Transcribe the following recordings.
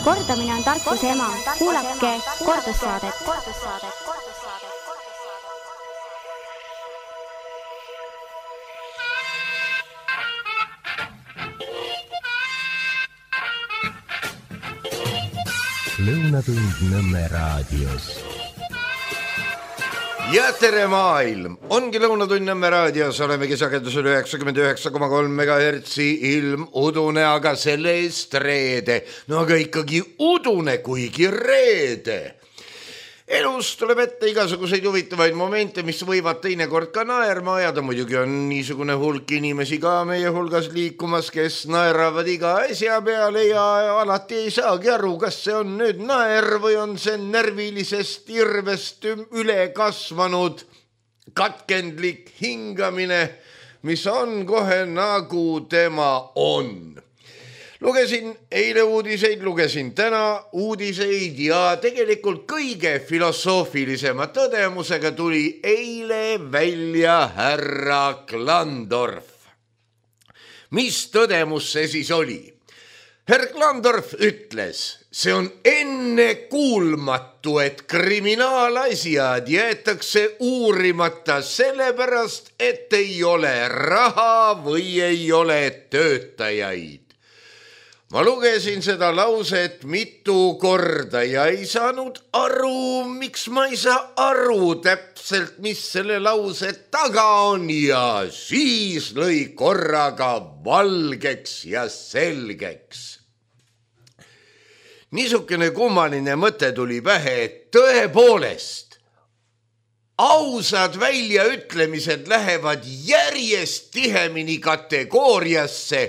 Kordamine on tarkuse ema. Kuulake kordussaadet. Lõunatund Nõmme raadios. Ja tere maailm! Ongi Lõunatund Nõmme raadios, olemegi sagedusel 99,3 MHz ilm udune, aga selle eest reede. No aga ikkagi udune, kuigi reede. Elus tuleb ette igasuguseid huvitavaid momente, mis võivad teinekord ka naerma ajada. Muidugi on niisugune hulk inimesi ka meie hulgas liikumas, kes naeravad iga asja peale ja alati ei saagi aru, kas see on nüüd naer või on see närvilisest irvest üle kasvanud katkendlik hingamine, mis on kohe nagu tema on. Lugesin eile uudiseid, lugesin täna uudiseid ja tegelikult kõige filosoofilisema tõdemusega tuli eile välja härra Klandorf. Mis tõdemus see siis oli? Herr Klandorf ütles, see on ennekuulmatu, et kriminaalasjad jäetakse uurimata sellepärast, et ei ole raha või ei ole töötajaid. Ma lugesin seda lauset mitu korda ja ei saanud aru, miks ma ei saa aru täpselt, mis selle lause taga on ja siis lõi korraga valgeks ja selgeks. Niisugune kummaline mõte tuli pähe, et tõepoolest ausad väljaütlemised lähevad järjest tihemini kategooriasse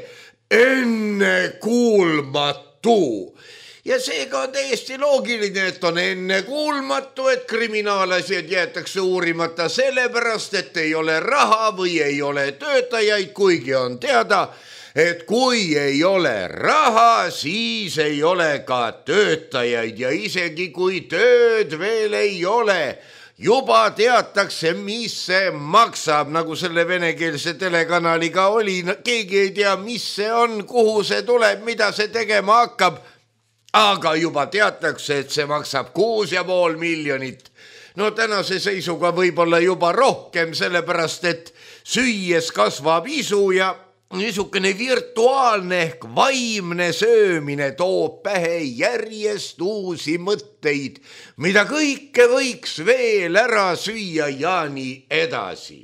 ennekuulmatu. Ja seega on täiesti loogiline, et on ennekuulmatu, et kriminaalasjad jäetakse uurimata sellepärast, et ei ole raha või ei ole töötajaid, kuigi on teada, et kui ei ole raha, siis ei ole ka töötajaid ja isegi kui tööd veel ei ole, juba teatakse, mis see maksab, nagu selle venekeelse telekanaliga oli. Keegi ei tea, mis see on, kuhu see tuleb, mida see tegema hakkab. Aga juba teatakse, et see maksab 6,5 miljonit. No tänase seisuga võib-olla juba rohkem, sellepärast et süües kasvab isu ja niisugune virtuaalne ehk vaimne söömine toob pähe järjest uusi mõtteid, mida kõike võiks veel ära süüa ja nii edasi.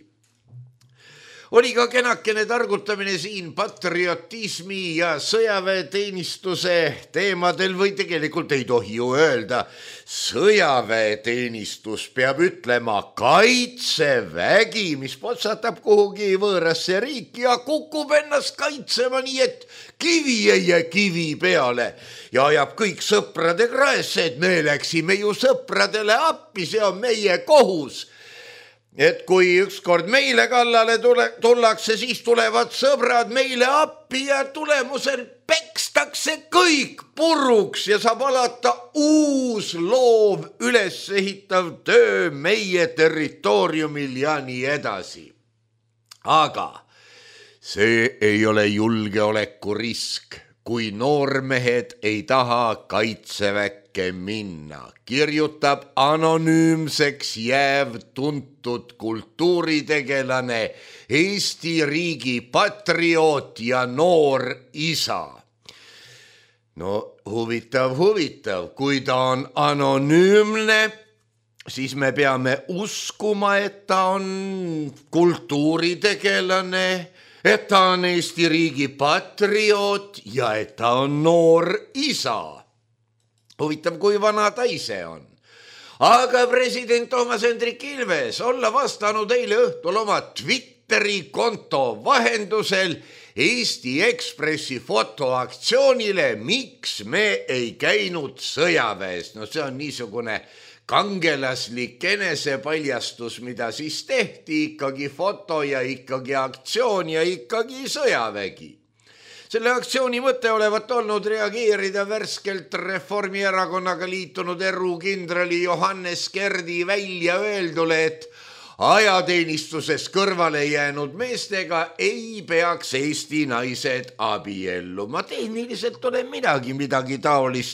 Oli ka kenakene targutamine siin patriotismi ja sõjaväeteenistuse teemadel või tegelikult ei tohi ju öelda. Sõjaväeteenistus peab ütlema kaitsevägi, mis potsatab kuhugi võõrasse riiki ja kukub ennast kaitsema nii, et kivi ei jää kivi peale ja ajab kõik sõprade kraesse, et me läksime ju sõpradele appi, see on meie kohus. Et kui ükskord meile kallale tullakse, siis tulevad sõbrad meile appi ja tulemusel pekstakse kõik puruks ja saab alata uus loov ülesehitav töö meie territooriumil ja nii edasi. Aga see ei ole julgeolekurisk, kui noormehed ei taha kaitseväkke minna, kirjutab anonüümseks jääv tuntud kultuuritegelane, Eesti riigi patrioot ja noor isa. No huvitav, kui ta on anonüümne, siis me peame uskuma, et ta on kultuuritegelane, et ta on Eesti riigi patrioot ja et ta on noor isa. Huvitav, kui vana ta ise on. Aga president Toomas Hendrik Ilves olla vastanud eile õhtul oma Twitteri konto vahendusel Eesti Ekspressi fotoaktsioonile, miks me ei käinud sõjaväes. No see on niisugune kangelaslik enesepaljastus, mida siis tehti, ikkagi foto ja ikkagi aktsioon ja ikkagi sõjavägi. Selle aktsiooni mõte olevat olnud reageerida värskelt Reformierakonnaga liitunud erukindrali Johannes Kerdi välja öeldule, et ajateenistuses kõrvale jäänud meestega ei peaks Eesti naised abielluma. Tehniliselt olen midagi taolist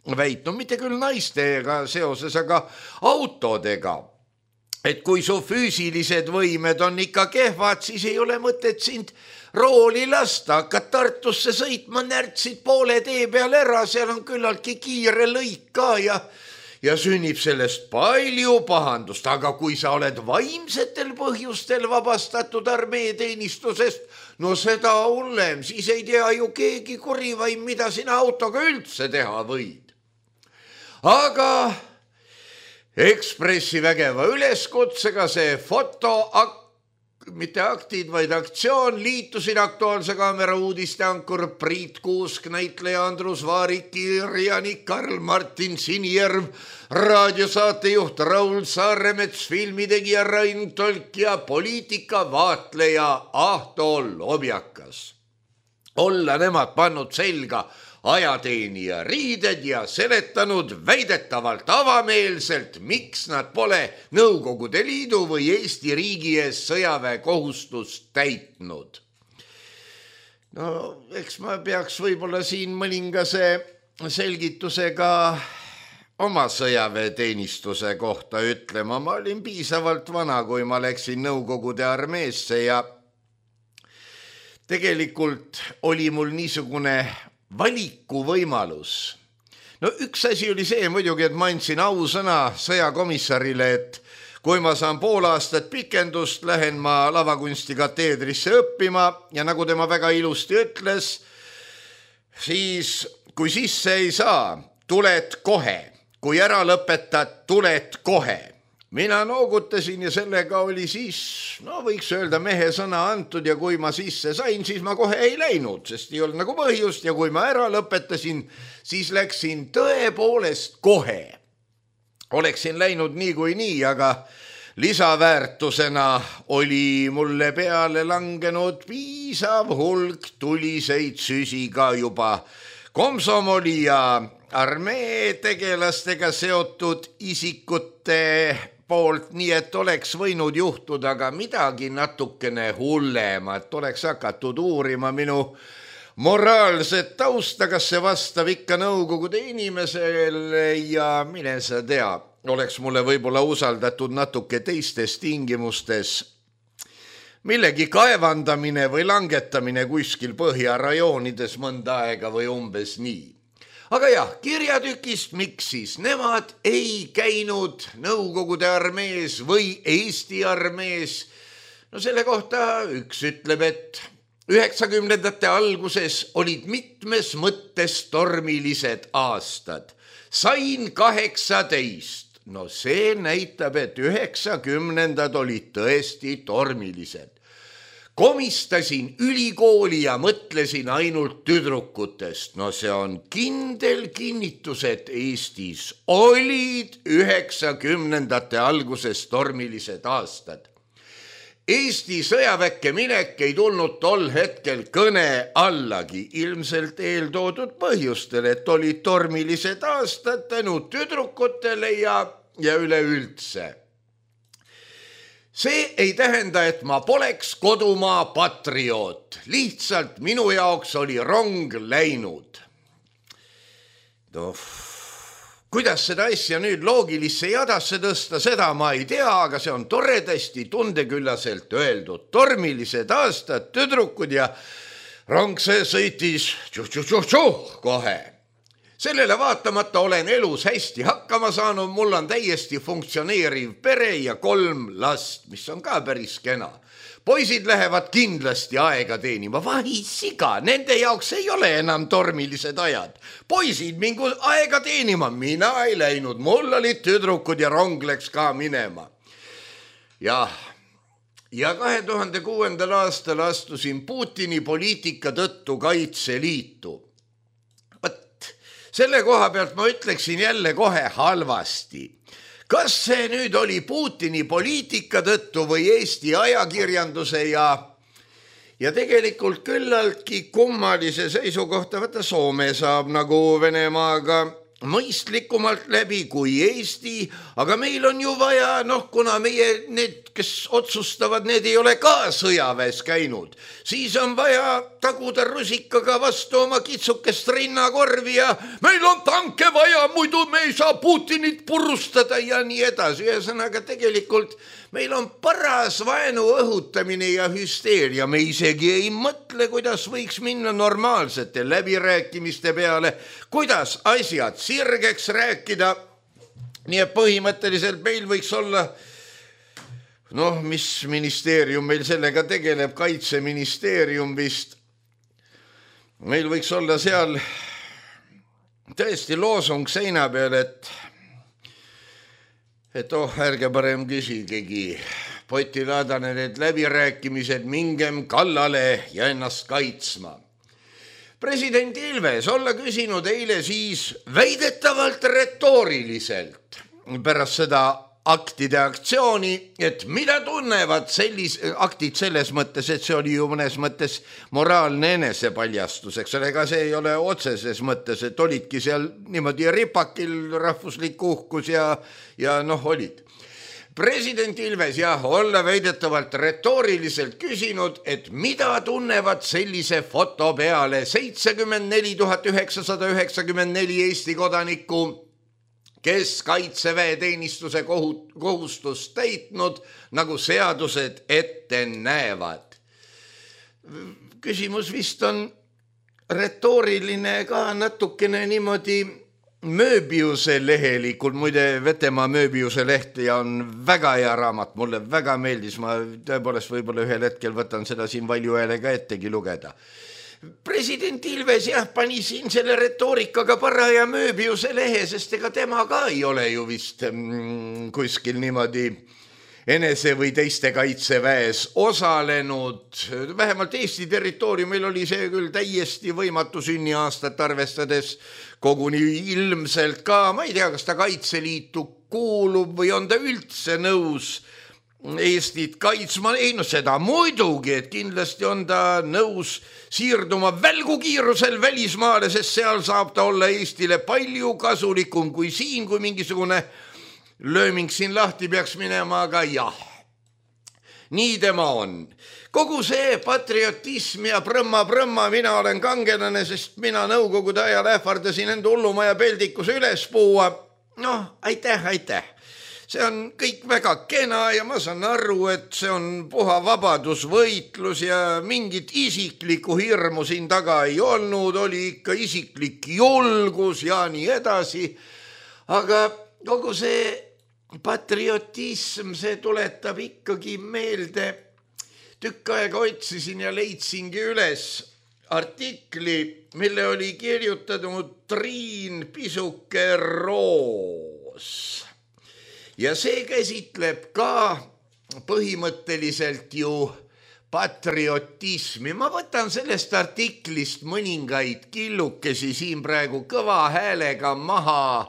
väitnud, mitte küll naistega seoses, aga autodega. Et kui su füüsilised võimed on ikka kehvad, siis ei ole mõtet sind rooli lasta, hakkad Tartusse sõitma, närtsid poole tee peal ära, seal on küllaltki kiire lõik ka ja sünnib sellest palju pahandust, aga kui sa oled vaimsetel põhjustel vabastatud armeeteenistusest, no seda hullem, siis ei tea ju keegi kurivaim, mida sina autoga üldse teha võid. Aga Ekspressi vägeva üleskutsega see mitte aktid, vaid aktsioon liitusid Aktuaalse Kaamera uudisteankur Priit Kuusk, näitleja Andrus Vaarik, kirjanik Karl-Martin Sinijärv, raadiosaatejuht Raul Saaremets, filmitegija Rain Tolk ja poliitikavaatleja Ahto Lobjakas. Olla nemad pannud selga ajateenija riided ja seletanud väidetavalt avameelselt, miks nad pole Nõukogude Liidu või Eesti riigi ees sõjaväekohustust täitnud. No, eks ma peaks võib-olla siin mõningase selgitusega oma sõjaväeteenistuse kohta ütlema. Ma olin piisavalt vana, kui ma läksin Nõukogude armeesse ja tegelikult oli mul niisugune valikuvõimalus. No üks asi oli see muidugi, et ma andsin ausõna sõjakomissarile, et kui ma saan pool aastat pikendust, lähen ma lavakunsti kateedrisse õppima ja nagu tema väga ilusti ütles, siis kui sisse ei saa, tuled kohe. Kui ära lõpetad, tuled kohe. Mina noogutasin ja sellega oli siis, võiks öelda mehe sõna antud ja kui ma sisse sain, siis ma kohe ei läinud, sest ei olnud nagu põhjust ja kui ma ära lõpetasin, siis läksin tõepoolest kohe. Oleksin läinud nii kui nii, aga lisaväärtusena oli mulle peale langenud piisav hulk tuliseid süsiga juba komsomoli ja armee tegelastega seotud isikute poolt, nii et oleks võinud juhtuda ka midagi natukene hullemat, oleks hakatud uurima minu moraalset tausta, kas see vastab ikka Nõukogude inimesele ja mine sa tea, oleks mulle võib-olla usaldatud natuke teistes tingimustes millegi kaevandamine või langetamine kuskil põhjarajoonides mõnda aega või umbes nii. Aga jah, kirjatükist, miks siis nemad ei käinud Nõukogude armees või Eesti armees? No selle kohta üks ütleb, et 90ndate alguses olid mitmes mõttes tormilised aastad. Sain 18. No see näitab, et 90ndad olid tõesti tormilised. Komistasin ülikooli ja mõtlesin ainult tüdrukutest. No see on kindel kinnitus, et Eestis olid 90ndate alguses tormilised aastad. Eesti sõjaväkke minek ei tulnud tol hetkel kõne allagi, ilmselt eeltoodud põhjustel, et olid tormilised aastad tänu tüdrukutele ja üleüldse. See ei tähenda, et ma poleks kodumaa patrioot, lihtsalt minu jaoks oli rong läinud. Kuidas seda asja nüüd loogilisse jadasse tõsta, seda ma ei tea, aga see on toredasti tundeküllaselt öeldud. Tormilised aastad, tüdrukud ja rong see sõitis kohe. Sellele vaatamata olen elus hästi hakkama saanud, mul on täiesti funktsioneeriv pere ja 3 last, mis on ka päris kena. Poisid lähevad kindlasti aega teenima, vaisiga, nende jaoks ei ole enam tormilised ajad. Poisid mingu aega teenima, mina ei läinud, mul olid tüdrukud ja rong läks ka minema. Ja 2006. aastal astusin Putini poliitika tõttu Kaitseliitu. Selle koha pealt ma ütleksin jälle kohe halvasti. Kas see nüüd oli Putini poliitika tõttu või Eesti ajakirjanduse ja tegelikult küllaltki kummalise seisukohta, võtta Soome saab nagu Venemaaga mõistlikumalt läbi kui Eesti, aga meil on ju vaja, kuna meie need, kes otsustavad, need ei ole ka sõjaväes käinud, siis on vaja taguda rusikaga vastu oma kitsukest rinnakorvi ja meil on tanke vaja, muidu me ei saa Putinit purustada ja nii edasi. Ühesõnaga tegelikult meil on paras vaenu õhutamine ja hüsteeria. Me isegi ei mõtle, kuidas võiks minna normaalsete läbirääkimiste peale, kuidas asjad sirgeks rääkida. Nii et põhimõtteliselt meil võiks olla, mis ministeerium meil sellega tegeleb, Kaitseministeerium vist. Meil võiks olla seal tõesti loosung seina peal, et ärge parem küsigegi, potilaadane need läbirääkimised, mingem kallale ja ennast kaitsma. President Ilves olla küsinud eile siis väidetavalt retooriliselt pärast seda aktide aktsiooni, et mida tunnevad aktid selles mõttes, et see oli ju mõnes mõttes moraalne enesepaljastus, eks ole, ega see ei ole otseses mõttes, et olidki seal niimoodi ripakil rahvuslik uhkus ja olid. President Ilves olla väidetavalt retooriliselt küsinud, et mida tunnevad sellise foto peale 74 994 Eesti kodanikku, kes kaitseväeteenistuse kohustust täitnud, nagu seadused ette näevad. Küsimus vist on retooriline ka natukene niimoodi Mööbiuse lehelikult, muide Vetemaa Mööbiuse leht ja on väga hea raamat, mulle väga meeldis, ma tõepoolest võib-olla ühel hetkel võtan seda siin valjuhäälega ettegi lugeda. President Ilves pani siin selle retoorikaga paraja Mööbiuse lehe, sest ega tema ka ei ole ju vist kuskil niimoodi enese või teiste kaitseväes osalenud. Vähemalt Eesti territooriumil oli see küll täiesti võimatu sünniaastat arvestades, koguni ilmselt ka, ma ei tea, kas ta Kaitseliitu kuulub või on ta üldse nõus Eestit kaitsma. Ei, seda muidugi, et kindlasti on ta nõus siirduma välgukiirusel välismaale, sest seal saab ta olla Eestile palju kasulikum kui siin, kui mingisugune lööming siin lahti peaks minema, aga jah, nii tema on. Kogu see patriotism ja prõmma, mina olen kangelane, sest mina nõukogude ajal ähvardasin enda hullumaja peldikuse üles puua. Aitäh. See on kõik väga kena ja ma saan aru, et see on puha vabadusvõitlus ja mingit isiklikku hirmu siin taga ei olnud, oli ikka isiklik julgus ja nii edasi. Aga kogu see patriotism, see tuletab ikkagi meelde. Tükk aega otsisin ja leidsingi üles artikli, mille oli kirjutanud Triin Pisuke-Roos. Ja see käsitleb ka põhimõtteliselt ju patriotismi. Ma võtan sellest artiklist mõningaid killukesi siin praegu kõva häälega maha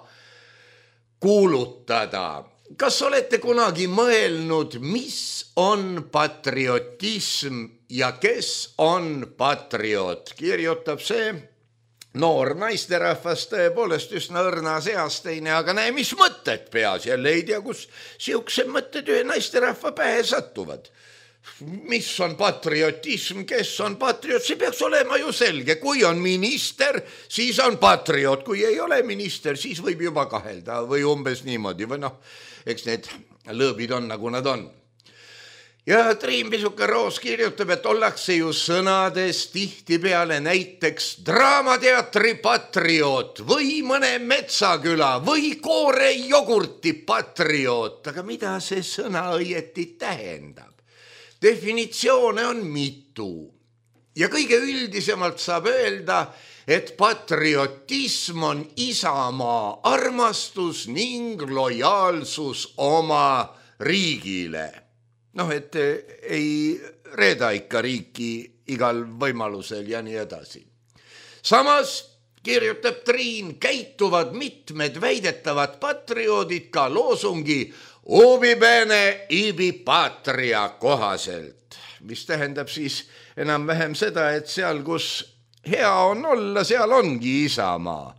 kuulutada. Kas olete kunagi mõelnud, mis on patriotism ja kes on patriot? Kirjutab see noor naisterahvas, tõepoolest üsna õrnas eas teine, aga näe, mis mõtted peas. Jälle ei tea, kus siuksed mõtted ühe naisterahva pähe satuvad. Mis on patriotism, kes on patriot, see peaks olema ju selge. Kui on minister, siis on patriot. Kui ei ole minister, siis võib juba kahelda või umbes niimoodi. Või eks need lõõbid on, nagu nad on. Ja Triin Pisuke-Roos kirjutab, et ollakse ju sõnades tihtipeale näiteks draamateatri patriot või mõne Metsaküla või Koore jogurti patriot. Aga mida see sõna õieti tähendab? Definitsioone on mitu ja kõige üldisemalt saab öelda, et patriotism on isamaa armastus ning lojaalsus oma riigile. Et ei reeda ikka riiki igal võimalusel ja nii edasi. Samas kirjutab Triin, käituvad mitmed väidetavad patrioodid ka loosungi ubi bene ibi patria kohaselt, mis tähendab siis enam-vähem seda, et seal, kus hea on olla, seal ongi isamaa.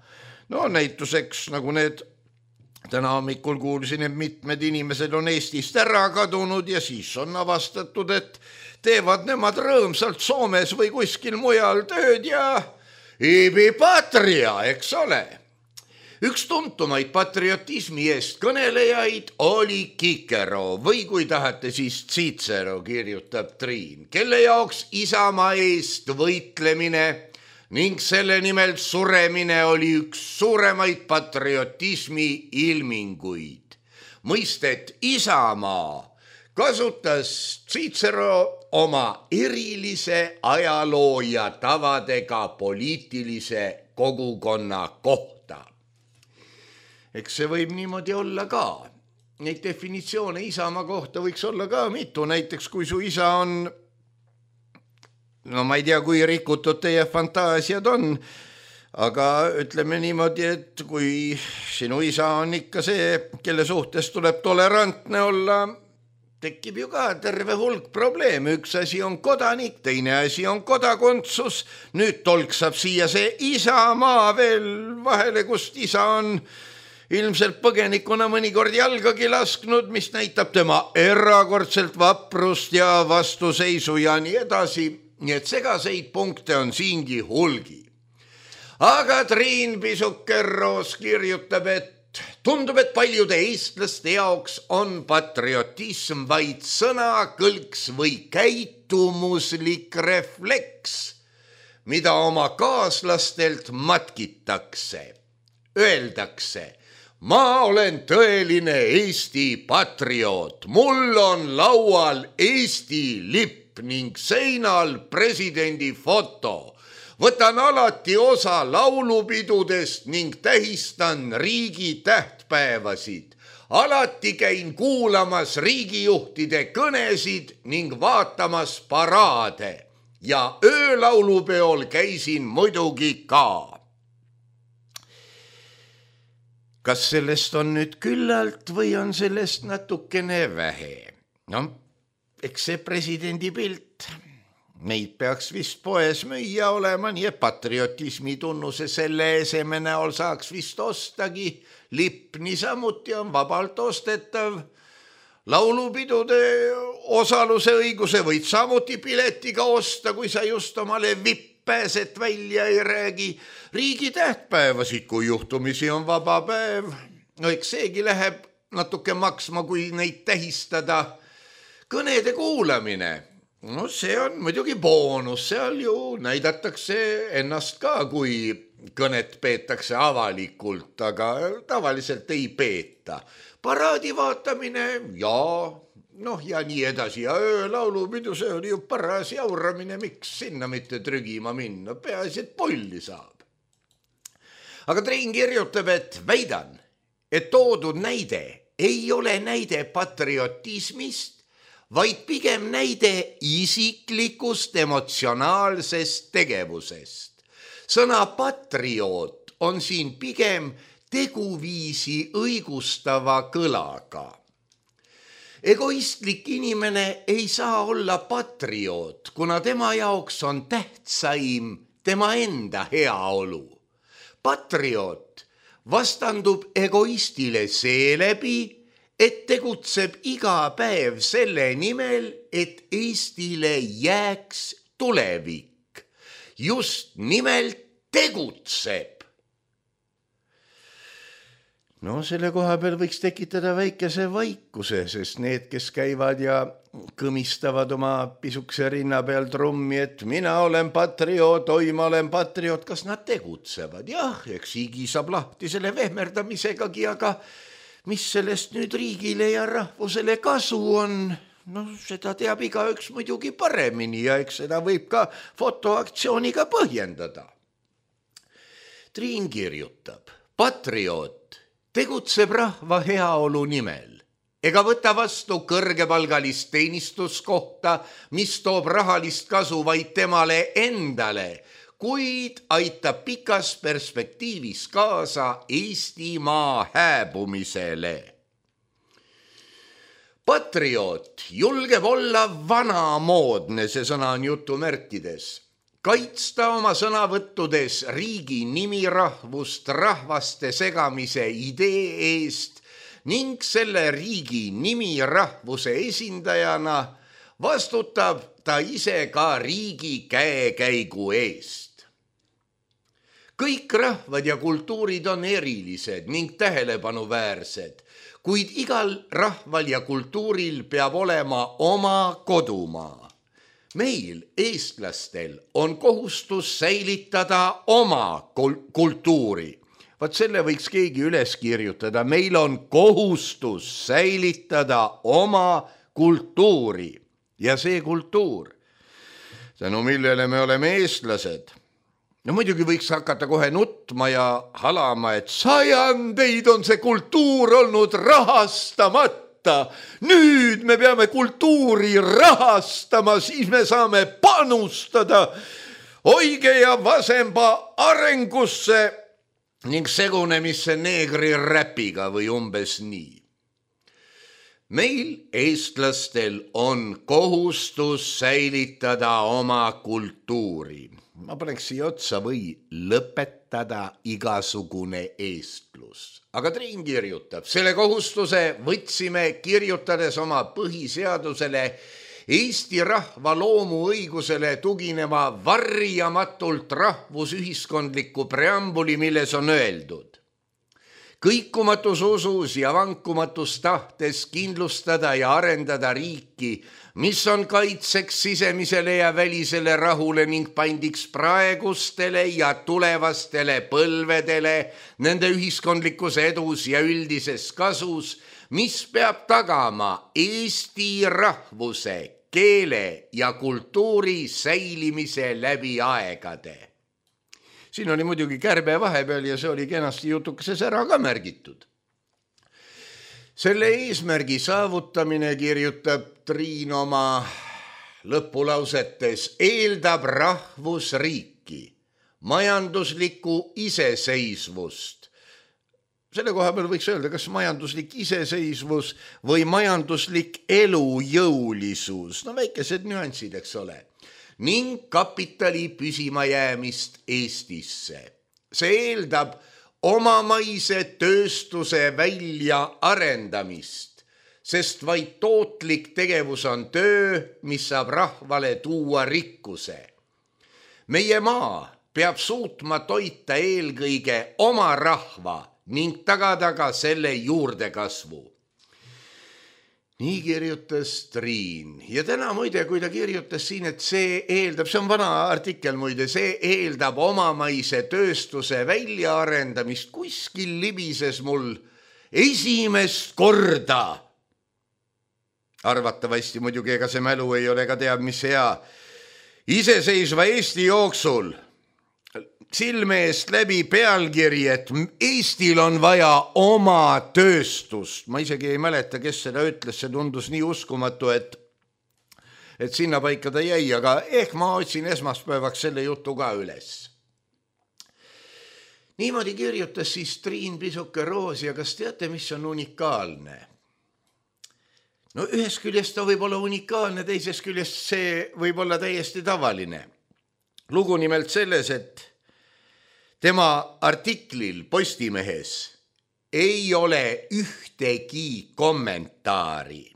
No näituseks nagu need täna hommikul kuulsin, et mitmed inimesed on Eestist ära kadunud ja siis on avastatud, et teevad nemad rõõmsalt Soomes või kuskil mujal tööd ja ibi patria, eks ole. Üks tuntumaid patriotismi eest kõnelejaid oli Kikero või kui tahate, siis Cicero, kirjutab Triin, kelle jaoks isamaa eest võitlemine ning selle nimel suremine oli üks suuremaid patriotismi ilminguid. Mõistet isamaa kasutas Cicero oma erilise ajaloo ja tavadega poliitilise kogukonna kohta. Eks see võib niimoodi olla ka. Neid definitsioone isamaa kohta võiks olla ka mitu, näiteks kui su isa on, no ma ei tea, kui rikutud teie fantaasiad on, aga ütleme niimoodi, et kui sinu isa on ikka see, kelle suhtes tuleb tolerantne olla, tekib ju ka terve hulk probleeme. Üks asi on kodanik, teine asi on kodakondsus, nüüd tolksab siia see isamaa veel vahele, kust isa on ilmselt põgenikuna mõnikord jalgagi lasknud, mis näitab tema erakordselt vaprust ja vastuseisu ja nii edasi. Nii et segaseid punkte on siingi hulgi. Aga Triin Pisuk-Kerros kirjutab, et tundub, et paljude eestlaste jaoks on patriotism vaid sõnakõlks või käitumuslik refleks, mida oma kaaslastelt matkitakse. Öeldakse, ma olen tõeline Eesti patrioot, mul on laual Eesti lipp ning seinal presidendi foto. Võtan alati osa laulupidudest ning tähistan riigi tähtpäevasid. Alati käin kuulamas riigijuhtide kõnesid ning vaatamas paraade ja öölaulupeol käisin muidugi ka. Kas sellest on nüüd küllalt või on sellest natukene vähe? No, eks see presidendi pilt, neid peaks vist poes müüa olema, nii et patriotismi tunnuse selle eseme näol saaks vist ostagi. Lipp niisamuti on vabalt ostetav. Laulupidude osaluse õiguse võid samuti piletiga osta, kui sa just omale pääset välja ei räägi. Riigi tähtpäevasid, kui juhtumisi on vaba päev. No eks seegi läheb natuke maksma, kui neid tähistada. Kõnede kuulamine, no see on muidugi boonus, seal ju näidatakse ennast ka, kui kõnet peetakse avalikult, aga tavaliselt ei peeta. Paraadi vaatamine ja nii edasi ja öölaulupidu, see oli ju paras jauramine, miks sinna mitte trügima minna, peaasi, et pulli saab. Aga Triin kirjutab, et väidan, et toodud näide ei ole näide patriotismist, vaid pigem näide isiklikust emotsionaalsest tegevusest. Sõna patrioot on siin pigem teguviisi õigustava kõlaga. Egoistlik inimene ei saa olla patrioot, kuna tema jaoks on tähtsaim tema enda heaolu. Patrioot vastandub egoistile seeläbi, et tegutseb iga päev selle nimel, et Eestile jääks tulevik. Just nimelt tegutseb. No selle koha peal võiks tekitada väikese vaikuse, sest need, kes käivad ja kõmistavad oma pisukese rinna peal trummi, et mina olen patrioot, oi ma olen patrioot, kas nad tegutsevad? Jah, eks higi saab lahti selle vehmerdamisegagi, aga mis sellest nüüd riigile ja rahvusele kasu on? No seda teab igaüks muidugi paremini ja eks seda võib ka fotoaktsiooniga põhjendada. Triin kirjutab, patrioot tegutseb rahva heaolu nimel ega võta vastu kõrgepalgalist teenistuskohta, mis toob rahalist kasu vaid temale endale, kuid aitab pikas perspektiivis kaasa Eestimaa hääbumisele. Patrioot julgeb olla vanamoodne, see sõna on jutumärkides. kaitsta oma sõnavõttudes riigi nimi rahvust rahvaste segamise idee eest ning selle riigi nimi rahvuse esindajana vastutab ta ise ka riigi käekäigu eest. Kõik rahvad ja kultuurid on erilised ning tähelepanuväärsed, kuid igal rahval ja kultuuril peab olema oma kodumaa. Meil, eestlastel, on kohustus säilitada oma kultuuri. Vaat selle võiks keegi üles kirjutada. Meil on kohustus säilitada oma kultuuri. Ja see kultuur, tänu millele me oleme eestlased. No muidugi võiks hakata kohe nutma ja halama, et sajandeid on see kultuur olnud rahastamata. Nüüd me peame kultuuri rahastama, siis me saame panustada oige ja vasemba arengusse ning segunemisse neegri räpiga või umbes nii. Meil, eestlastel, on kohustus säilitada oma kultuuri. Ma paneks siia otsa või lõpetada igasugune eestlus. Aga Triin kirjutab, selle kohustuse võtsime kirjutades oma põhiseadusele Eesti rahva loomuõigusele tugineva varjamatult rahvusühiskondliku preambuli, milles on öeldud. Kõikumatus usus ja vankumatus tahtes kindlustada ja arendada riiki, mis on kaitseks sisemisele ja välisele rahule ning pandiks praegustele ja tulevastele põlvedele nende ühiskondlikus edus ja üldises kasus, mis peab tagama Eesti rahvuse, keele ja kultuuri säilimise läbi aegade. Siin oli muidugi kärbe vahepeal ja see oli kenasti jutukeses ära ka märgitud. Selle eesmärgi saavutamine, kirjutab Triin oma lõpulausetes, eeldab rahvusriiki, majanduslikku iseseisvust. Selle koha peal võiks öelda, kas majanduslik iseseisvus või majanduslik elujõulisus. No väikesed nüansid, eks ole. Ning kapitali püsimajäämist Eestisse. See eeldab omamaise tööstuse välja arendamist, sest vaid tootlik tegevus on töö, mis saab rahvale tuua rikkuse. Meie maa peab suutma toita eelkõige oma rahva ning tagada ka selle juurdekasvu. Nii kirjutas Triin. Ja täna muide, kui ta kirjutas siin, et see eeldab, see on vana artikkel muide, see eeldab omamaise tööstuse väljaarendamist, kuskil libises mul esimest korda. Arvatavasti muidugi, ega see mälu ei ole ka teab, mis hea. Iseseisva Eesti jooksul silme eest läbi pealkiri, et Eestil on vaja oma tööstust. Ma isegi ei mäleta, kes seda ütles, see tundus nii uskumatu, et sinna paika ta jäi, aga ehk ma otsin esmaspäevaks selle jutu ka üles. Niimoodi kirjutas siis Triin Pisuke Roosi, ja kas teate, mis on unikaalne? No ühest küljest ta võib olla unikaalne, teisest küljest see võib olla täiesti tavaline. Lugu nimelt selles, et tema artiklil Postimehes ei ole ühtegi kommentaari.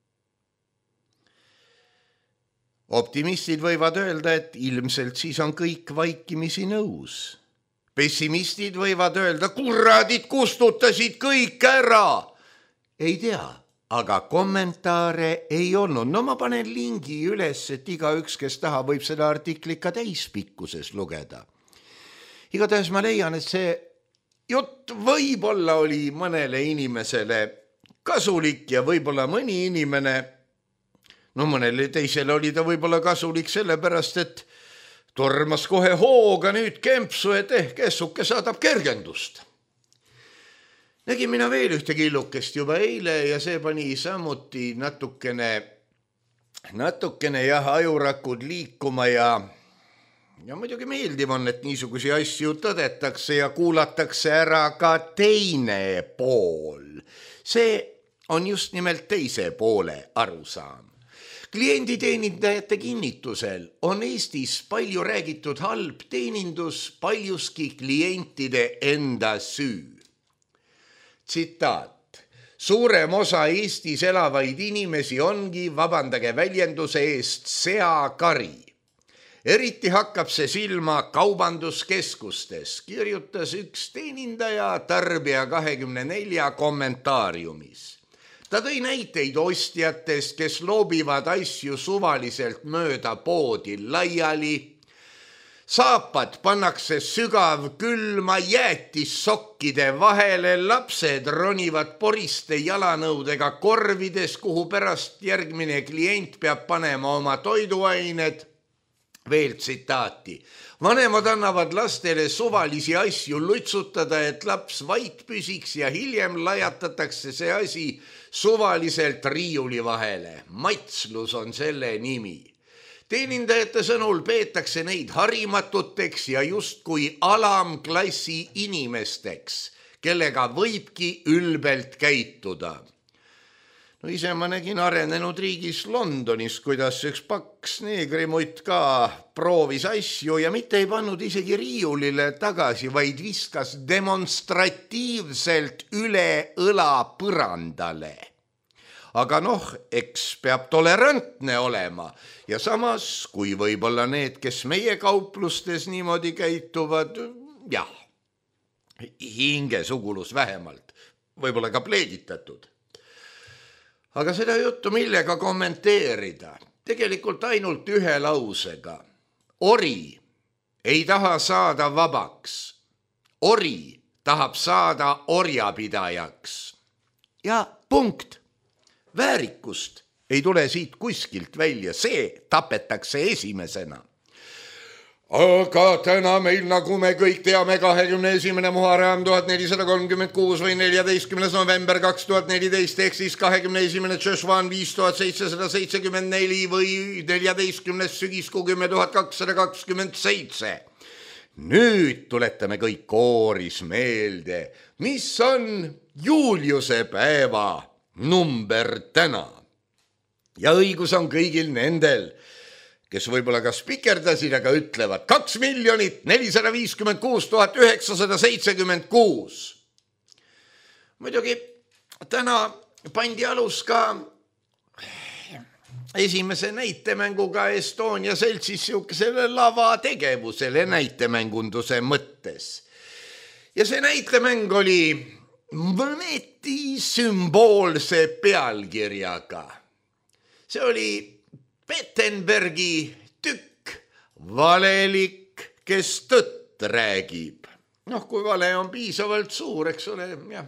Optimistid võivad öelda, et ilmselt siis on kõik vaikimisi nõus. Pessimistid võivad öelda, kuradid kustutasid kõik ära. Ei tea, aga kommentaare ei olnud. No ma panen lingi üles, et igaüks, kes taha, võib seda artiklit ka täispikkuses lugeda. Igatahes ma leian, et see jutt võib-olla oli mõnele inimesele kasulik ja võib-olla mõni inimene, no mõnele teisele oli ta võib-olla kasulik sellepärast, et tormas kohe hooga nüüd kempsu, et kessuke saadab kergendust. Nägin mina veel ühte killukest juba eile ja see pani samuti natukene jah, ajurakud liikuma ja muidugi meeldiv on, et niisugusi asju tõdetakse ja kuulatakse ära ka teine pool. See on just nimelt teise poole arusaam. Klienditeenindajate kinnitusel on Eestis palju räägitud halb teenindus paljuski klientide enda süü. Tsitaat. Suurem osa Eestis elavaid inimesi ongi, vabandage väljenduse eest, seakari. Eriti hakkab see silma kaubanduskeskustes, kirjutas üks teenindaja Tarbija24 kommentaariumis. Ta tõi näiteid ostjatest, kes loobivad asju suvaliselt mööda poodi laiali. Saapad pannakse sügav külma jäätissokkide vahele, lapsed ronivad poriste jalanõudega korvides, kuhu pärast järgmine klient peab panema oma toiduained. Veel tsitaati. Vanemad annavad lastele suvalisi asju lutsutada, et laps vait püsiks ja hiljem lajatatakse see asi suvaliselt riiuli vahele. Matslus on selle nimi. Teenindajate sõnul peetakse neid harimatuteks ja justkui alamklassi inimesteks, kellega võibki ülbelt käituda. No ise ma nägin arenenud riigis Londonis, kuidas üks paks neegrimutt ka proovis asju ja mitte ei pannud isegi riiulile tagasi, vaid viskas demonstratiivselt üle õla põrandale. Aga eks peab tolerantne olema ja samas, kui võib-olla need, kes meie kauplustes niimoodi käituvad, jah, hingesugulus vähemalt, võib-olla ka pleegitatud. Aga seda juttu millega kommenteerida? Tegelikult ainult ühe lausega. Ori ei taha saada vabaks. Ori tahab saada orjapidajaks. Ja punkt. Väärikust ei tule siit kuskilt välja. See tapetakse esimesena. Aga täna meil, nagu me kõik teame, 21. Muharram 1436 või 14. november 2014 ehk siis 21. Tšešvan 5774 või 14. sügiskuu 10227. Nüüd tuletame kõik kooris meelde, mis on Juliuse päeva number täna. Ja õigus on kõigil nendel, kes võib-olla ka spikerdasid, aga ütlevad 2 456 976. Muidugi täna pandi alus ka esimese näitemänguga Estonia seltsis siukesele lavategevusele näitemängunduse mõttes. Ja see näitemäng oli mõneti sümboolse pealkirjaga. See oli Pettenbergi tükk, valelik, kes tõtt räägib. Kui vale on piisavalt suur, eks ole, jah.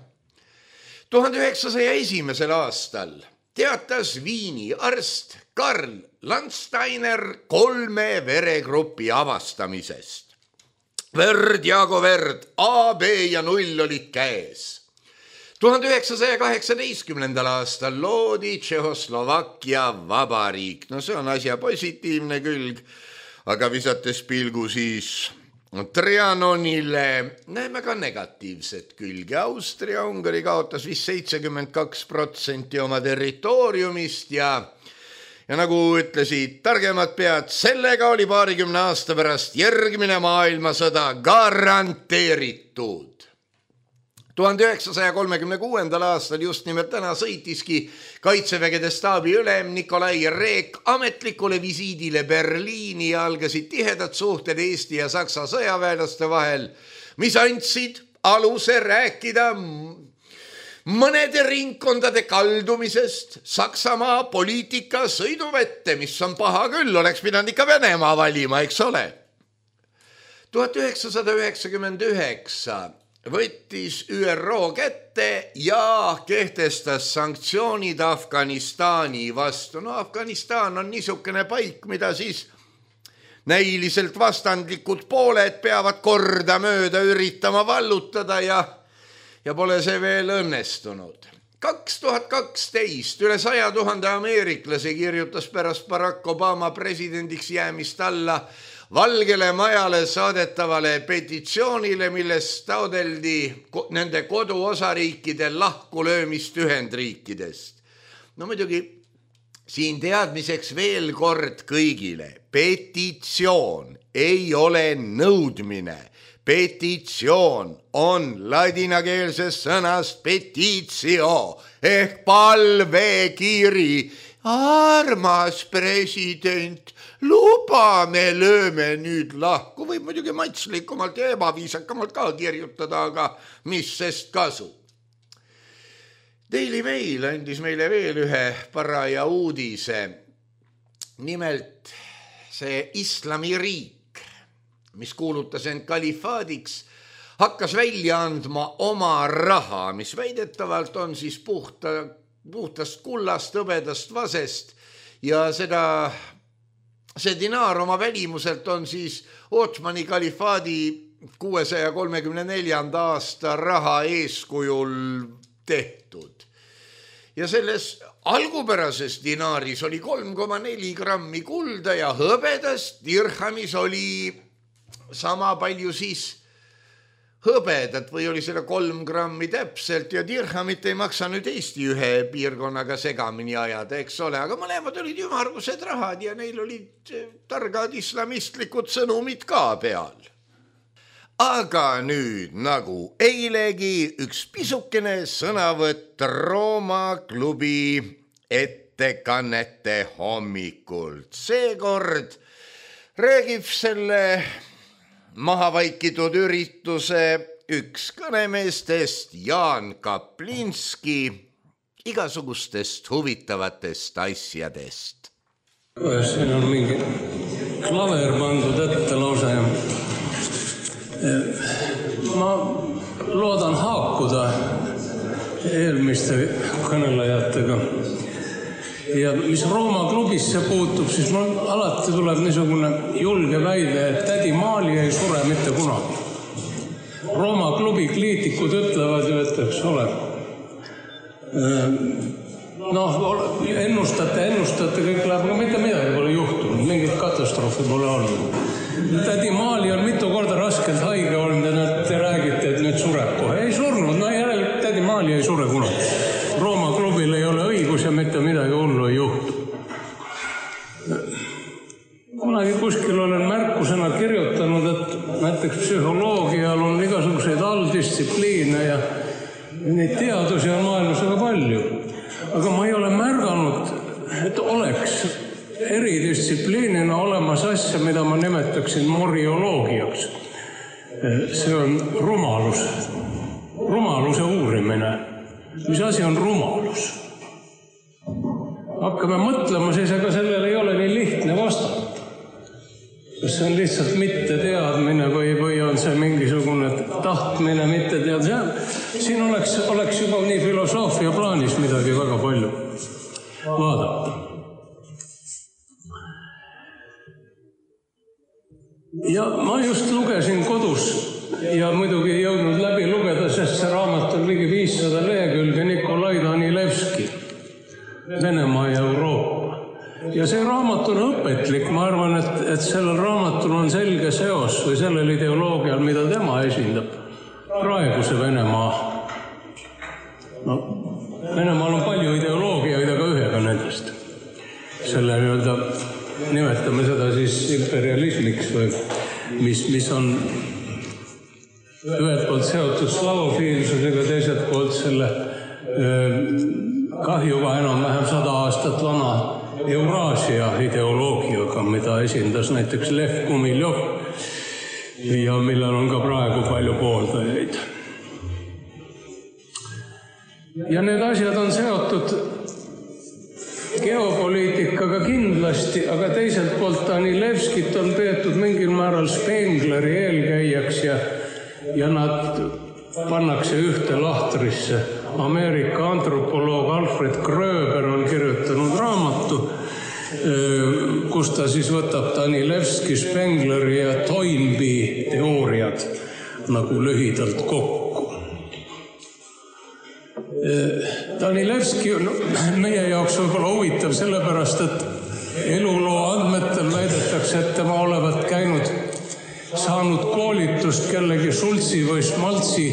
1901. aastal teatas Viini arst Karl Landsteiner 3 veregrupi avastamisest. Verd, Jaago Verd, A, B ja 0 olid käes. 1918. aastal loodi Tšehhoslovakkia vabariik. See on asja positiivne külg, aga visates pilgu siis Trianonile näeme ka negatiivset külge. Austria-Ungari kaotas vist 72% oma territooriumist ja nagu ütlesid targemad pead, sellega oli 20 aasta pärast järgmine maailmasõda garanteeritud. 1936. aastal just nimelt täna sõitiski kaitsevägede staabi ülem Nikolai Reek ametlikule visiidile Berliini ja algasid tihedad suhted Eesti ja Saksa sõjaväelaste vahel, mis andsid aluse rääkida mõnede ringkondade kaldumisest Saksamaa poliitika sõiduvette, mis on paha küll, oleks pidanud ikka Venemaa valima, eks ole. 1999 võttis ÜRO kätte ja kehtestas sanktsioonid Afganistani vastu. Afganistan on niisugune paik, mida siis näiliselt vastandlikud pooled peavad kordamööda üritama vallutada ja pole see veel õnnestunud. 2012 üle 100 000 ameeriklase kirjutas pärast Barack Obama presidendiks jäämist alla Valgele Majale saadetavale petitsioonile, milles taodeldi nende koduosariikide lahkulöömist Ühendriikidest. Muidugi siin teadmiseks veel kord kõigile. Petitsioon ei ole nõudmine. Petitsioon on ladinakeelsest sõnast petitio ehk palvekiri. Armas president, luba, me lööme nüüd lahku. Võib muidugi matslikumalt ja ebaviisakamalt ka kirjutada, aga mis sest kasu? Daily Mail andis meile veel ühe paraja uudise. Nimelt see islamiriik, mis kuulutas end kalifaadiks, hakkas välja andma oma raha, mis väidetavalt on siis puhtast kullast, hõbedast vasest ja see dinaar oma välimuselt on siis Ottomani kalifaadi 634. aasta raha eeskujul tehtud. Ja selles algupärases dinaaris oli 3,4 grammi kulda ja hõbedast dirhamis oli sama palju siis hõbedat või oli selle 3 grammi täpselt ja dirhamit ei maksa nüüd Eesti ühe piirkonnaga segamini ajada, eks ole, aga mõlemad olid ümargused rahad ja neil olid targad islamistlikud sõnumid ka peal. Aga nüüd nagu eilegi üks pisukene sõnavõtt Rooma klubi ettekannete hommikult. Seekord räägib selle mahavaikitud ürituse üks kõnemeestest Jaan Kaplinski igasugustest huvitavatest asjadest. Siin on mingi klaver pandud ette lause. Ma loodan haakuda eelmiste kõnelejatega. Ja mis Rooma klubisse puutub, siis mul alati tuleb niisugune julge väide, et tädi Maali ei sure mitte kunagi. Rooma klubi kliitikud ütlevad ju, et eks ole. Ennustate, kõik läheb, no mitte midagi pole juhtunud, mingit katastroofi pole olnud. Tädi Maali on mitu korda raskelt haige olnud ja te räägite, et nüüd sureb kohe. Ei surnud, no järelikult tädi Maali ei sure kunagi. Rooma klubil ei ole õigus ja mitte midagi hullu ei juhtu. Kunagi kuskil olen märkusena kirjutanud, et näiteks psühholoogial on igasuguseid alldistsipliine ja neid teadusi on maailmas väga palju. Aga ma ei ole märganud, et oleks eridistsipliinina olemas asja, mida ma nimetaksin morioloogiaks. See on rumalus. Rumaluse uurimine. Mis asi on rumalus? Hakkame mõtlema, siis aga sellel ei ole nii lihtne vastata. Kas see on lihtsalt mitte teadmine või on see mingisugune tahtmine mitte teada? Siin oleks juba nii filosoofia plaanis midagi väga palju vaadata. Ja ma just lugesin kodus ja muidugi ei jõudnud läbi lugeda, sest see raamat on ligi 500 lehekülge Nikolai Danilevski, Venemaa ja Euroopa. Ja see raamat on õpetlik, ma arvan, et sellel raamatul on selge seos või sellel ideoloogial, mida tema esindab, praeguse Venemaa. No, Venemaal on palju ideoloogiaid, aga ühega nendest. Selle nii-öelda nimetame seda siis imperialismiks või mis on ühelt poolt seotud slavofiilsusega, teiselt poolt selle kahjuga enam-vähem 100 aastat vana Euraasia ideoloogiaga, mida esindas näiteks Lev Gumiljov ja millel on ka praegu palju pooldajaid. Ja need asjad on seotud geopoliitikaga kindlasti, aga teiselt poolt Danilevskit on peetud mingil määral Spengleri eelkäijaks ja nad pannakse ühte lahtrisse. Ameerika antropoloog Alfred Gröber on kirjutanud raamatu, kus ta siis võtab Danilevski, Spengleri ja Toynbee teooriad nagu lühidalt kokku. Danilevski on meie jaoks võib-olla huvitav sellepärast, et eluloo andmetel väidetakse, et tema olevat saanud koolitust kellegi Sultsi või Smaltsi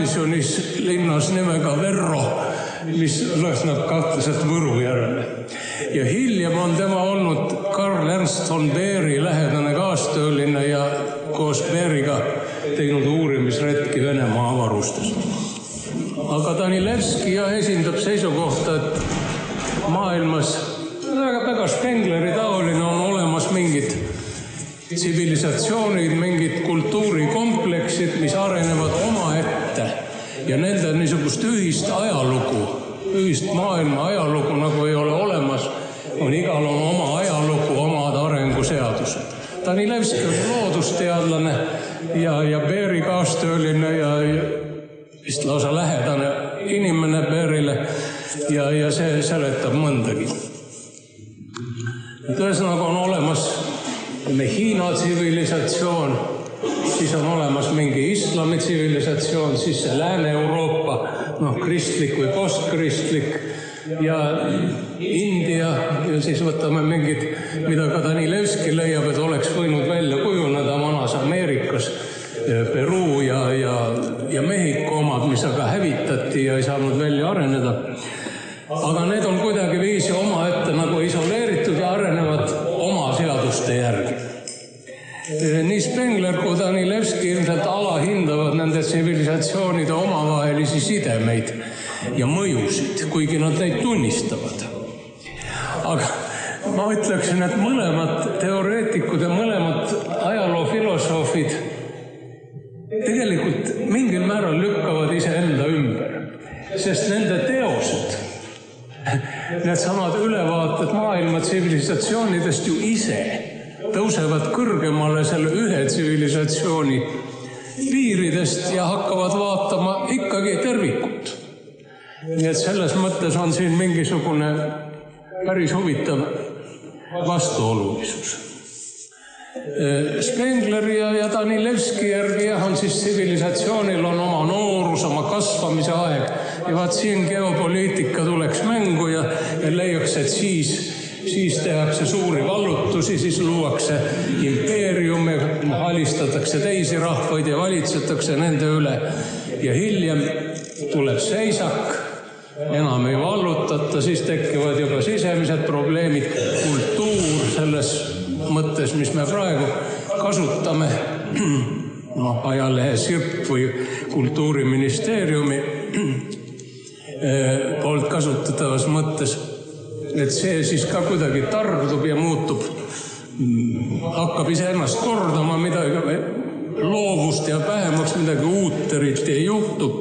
pensionis linnas nimega Verro, mis lõhnab kahtlaselt Võru järele. Ja hiljem on tema olnud Karl Ernst von Behri lähedane kaastööline ja koos Behriga teinud uurimisretki Venemaa avarustes. Aga Danilevski esindab seisukohta, et maailmas väga Spengleri taoline on olemas mingid tsivilisatsioonid, mingid kultuurikompleksid, mis arenevad omaette ja nende niisugust ühist ajalugu, ühist maailma ajalugu nagu ei ole olemas, on igal oma ajalugu, omad arenguseadused. Danilevski oli loodusteadlane ja Behri kaastööline ja vist lausa lähedane inimene Behrile ja see seletab mõndagi. Ühesõnaga on olemas Hiina tsivilisatsioon, siis on olemas mingi islami tsivilisatsioon, siis see Lääne-Euroopa, kristlik või postkristlik ja India ja siis võtame mingid, mida ka Danilevski leiab, et oleks võinud välja kujuneda vanas Ameerikas, Peruu ja Mehhiko omad, mis aga hävitati ja ei saanud välja areneda. Aga need on kuidagi viisi omaette nagu isoleeritud ja arenevad oma seaduste järgi. Nii Spengler kui Danilevski ilmselt alahindavad nende tsivilisatsioonide omavahelisi sidemeid ja mõjusid, kuigi nad neid tunnistavad. Aga ma ütleksin, et mõlemad teoreetikud ja mõlemad ajaloofilosoofid tegelikult mingil määral lükkavad iseenda ümber, sest nende teosed, need samad ülevaated maailma tsivilisatsioonidest ju ise tõusevad kõrgemale selle ühe tsivilisatsiooni piiridest ja hakkavad vaatama ikkagi tervikut. Nii et selles mõttes on siin mingisugune päris huvitav vastuolulisus. Spengleri ja Danilevski järgi on siis tsivilisatsioonil on oma noorus, oma kasvamise aeg ja vaat siin geopoliitika tuleks mängu ja leiaks, et siis tehakse suuri vallutusi, siis luuakse impeeriumi, alistatakse teisi rahvaid ja valitsetakse nende üle ja hiljem tuleb seisak, enam ei vallutata, siis tekivad juba sisemised probleemid, kultuur selles mõttes, mis me praegu kasutame, ajalehe Sirp või kultuuriministeeriumi poolt kasutatavas mõttes, et see siis ka kuidagi tardub ja muutub, hakkab iseennast kordama midagi, loovust ja vähemaks midagi uut eriti ei juhtu.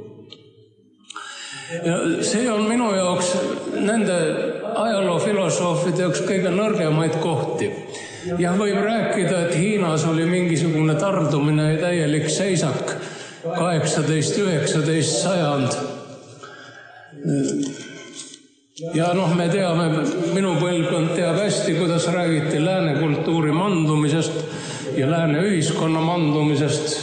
Ja see on minu jaoks nende ajaloofilosoofide üks kõige nõrgemaid kohti. Ja võib rääkida, et Hiinas oli mingisugune tardumine ja täielik seisak 18-19 sajand. Ja me teame, minu põlvkond teab hästi, kuidas räägiti lääne kultuuri mandumisest ja lääne ühiskonna mandumisest.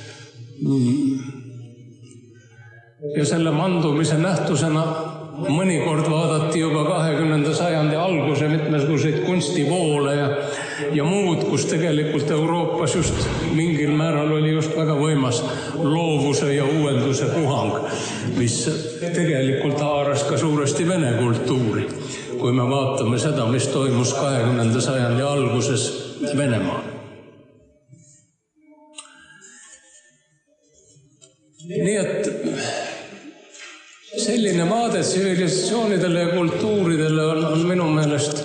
Ja selle mandumise nähtusena mõnikord vaadati juba 20. sajandi alguse mitmesuguseid kunstivoole ja muud, kus tegelikult Euroopas just mingil määral oli just väga võimas loovuse ja uuenduse puhang, mis tegelikult haaras ka suuresti vene kultuuri, kui me vaatame seda, mis toimus 20. sajandi alguses Venemaal. Nii et selline vaade tsivilisatsioonidele ja kultuuridele on minu meelest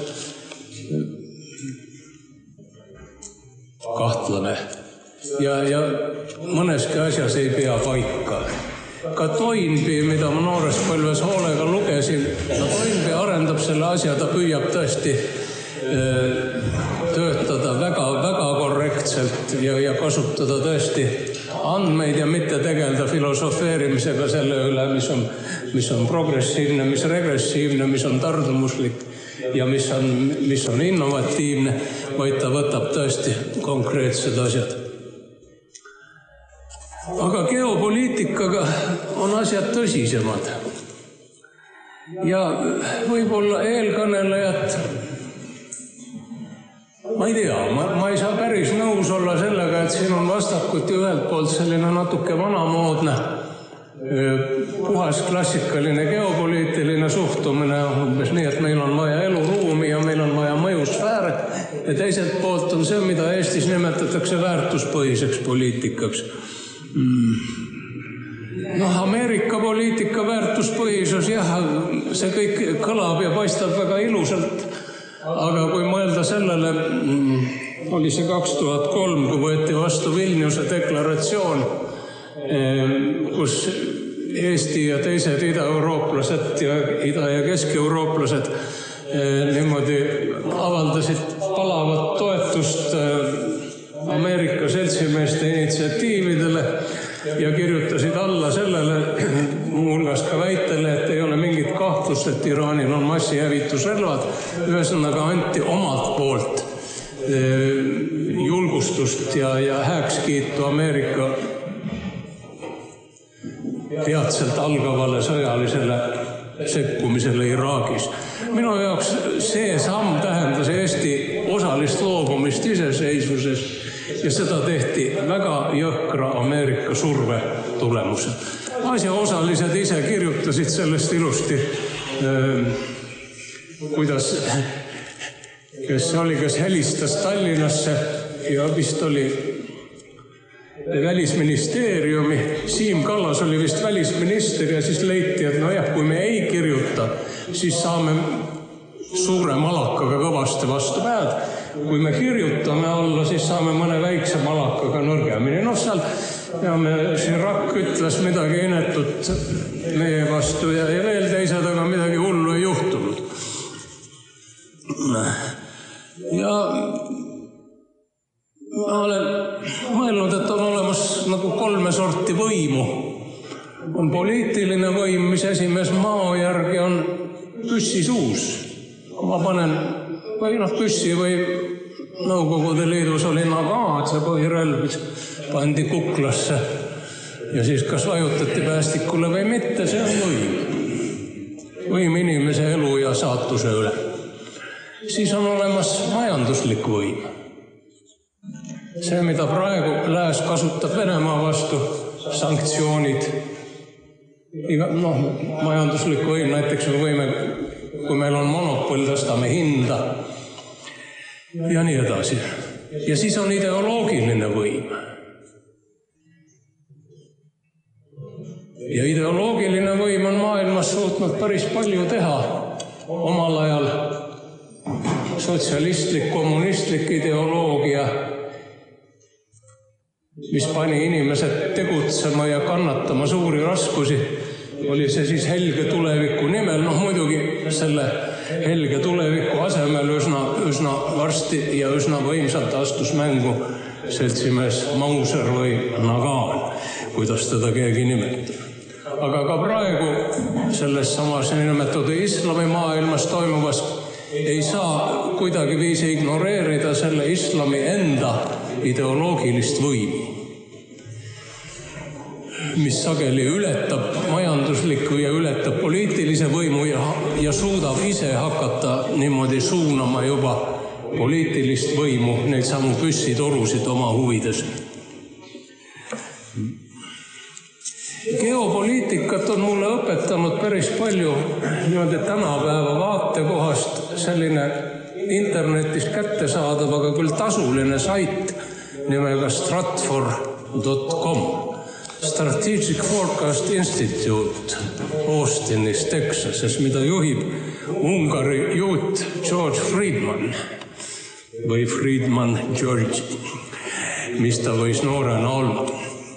kahtlane ja mõneski asjas ei pea paika. Ka Toynbee, mida ma noores põlves hoolega lugesin, Toynbee arendab selle asja, ta püüab tõesti töötada väga korrektselt ja kasutada tõesti andmeid ja mitte tegeleda filosofeerimisega selle üle, mis on progressiivne, mis regressiivne, mis on tardumuslik ja mis on innovatiivne, vaid ta võtab tõesti konkreetsed asjad. Aga geopoliitikaga on asjad tõsisemad. Ja võib-olla eelkõnelejad, ma ei tea, ma ei saa päris nõus olla sellega, et siin on vastakuti ühelt poolt selline natuke vanamoodne puhas klassikaline geopoliitiline suhtumine umbes nii, et meil on vaja eluruumi ja meil on vaja mõjusfääre ja teiselt poolt on see, mida Eestis nimetatakse väärtuspõhiseks poliitikaks. Ameerika poliitika väärtuspõhisus, jah, see kõik kõlab ja paistab väga ilusalt, aga kui mõelda sellele, oli see 2003, kui võeti vastu Vilniuse deklaratsioon, kus Eesti ja teised ida-eurooplased ja ida- ja kesk-eurooplased niimoodi avaldasid palavat toetust Ameerika seltsimeeste initsiatiividele ja kirjutasid alla sellele, muuhulgas ka väitele, et ei ole mingit kahtlust, et Iraanil on massihävitusrelvad. Ühesõnaga anti omalt poolt julgustust ja hääkskiitu Ameerika peatselt algavale sõjalisele sekkumisele Iraagis. Minu jaoks see samm tähendas Eesti osalist loobumist iseseisvusest ja seda tehti väga jõhkra Ameerika surve tulemusel. Asjaosalised ise kirjutasid sellest ilusti, kuidas, kes helistas Tallinnasse ja vist oli välisministeeriumi, Siim Kallas oli vist välisminister ja siis leiti, et kui me ei kirjuta, siis saame suure malakaga kõvasti vastu päed. Kui me kirjutame alla, siis saame mõne väikse malakaga nõrgemini. Seal Chirac ütles midagi inetut meie vastu ja veel teised, aga midagi hullu ei juhtunud. Ja ma olen mõelnud, et on olemas nagu 3 sorti võimu. On poliitiline võim, mis esimees Mao järgi on püssisuus. Kui ma panen püssi või Nõukogude Liidus oli nagaad, see põhirelv, mis pandi kuklasse ja siis kas vajutati päästikule või mitte, see on võim. Võim inimese elu ja saatuse üle. Siis on olemas majanduslik võim. See, mida praegu lääs kasutab Venemaa vastu, sanktsioonid. Majanduslik võim, näiteks me võime, kui meil on monopol, tõstame hinda ja nii edasi. Ja siis on ideoloogiline võim. Ja ideoloogiline võim on maailmas suutnud päris palju teha. Omal ajal sotsialistlik, kommunistlik ideoloogia, mis pani inimesed tegutsema ja kannatama suuri raskusi, oli see siis helge tuleviku nimel. Muidugi selle helge tuleviku asemel üsna varsti ja üsna võimsalt astus mängu seltsimees Mauser või Nagan, kuidas teda keegi nimetab. Aga ka praegu selles samas nimetatud islamimaailmas toimuvas ei saa kuidagi viisi ignoreerida selle islami enda ideoloogilist võimu, mis sageli ületab majanduslikku ja ületab poliitilise võimu ja suudab ise hakata niimoodi suunama juba poliitilist võimu, neid samu püssitorusid oma huvides. Geopoliitikat on mulle õpetanud päris palju niimoodi tänapäeva vaatekohast selline internetis kättesaadav, aga küll tasuline sait nimega stratfor.com. Strategic Forecast Institute Austinis, Texases, mida juhib Ungari juut George Friedman või Friedman George, mis ta võis noorena olla.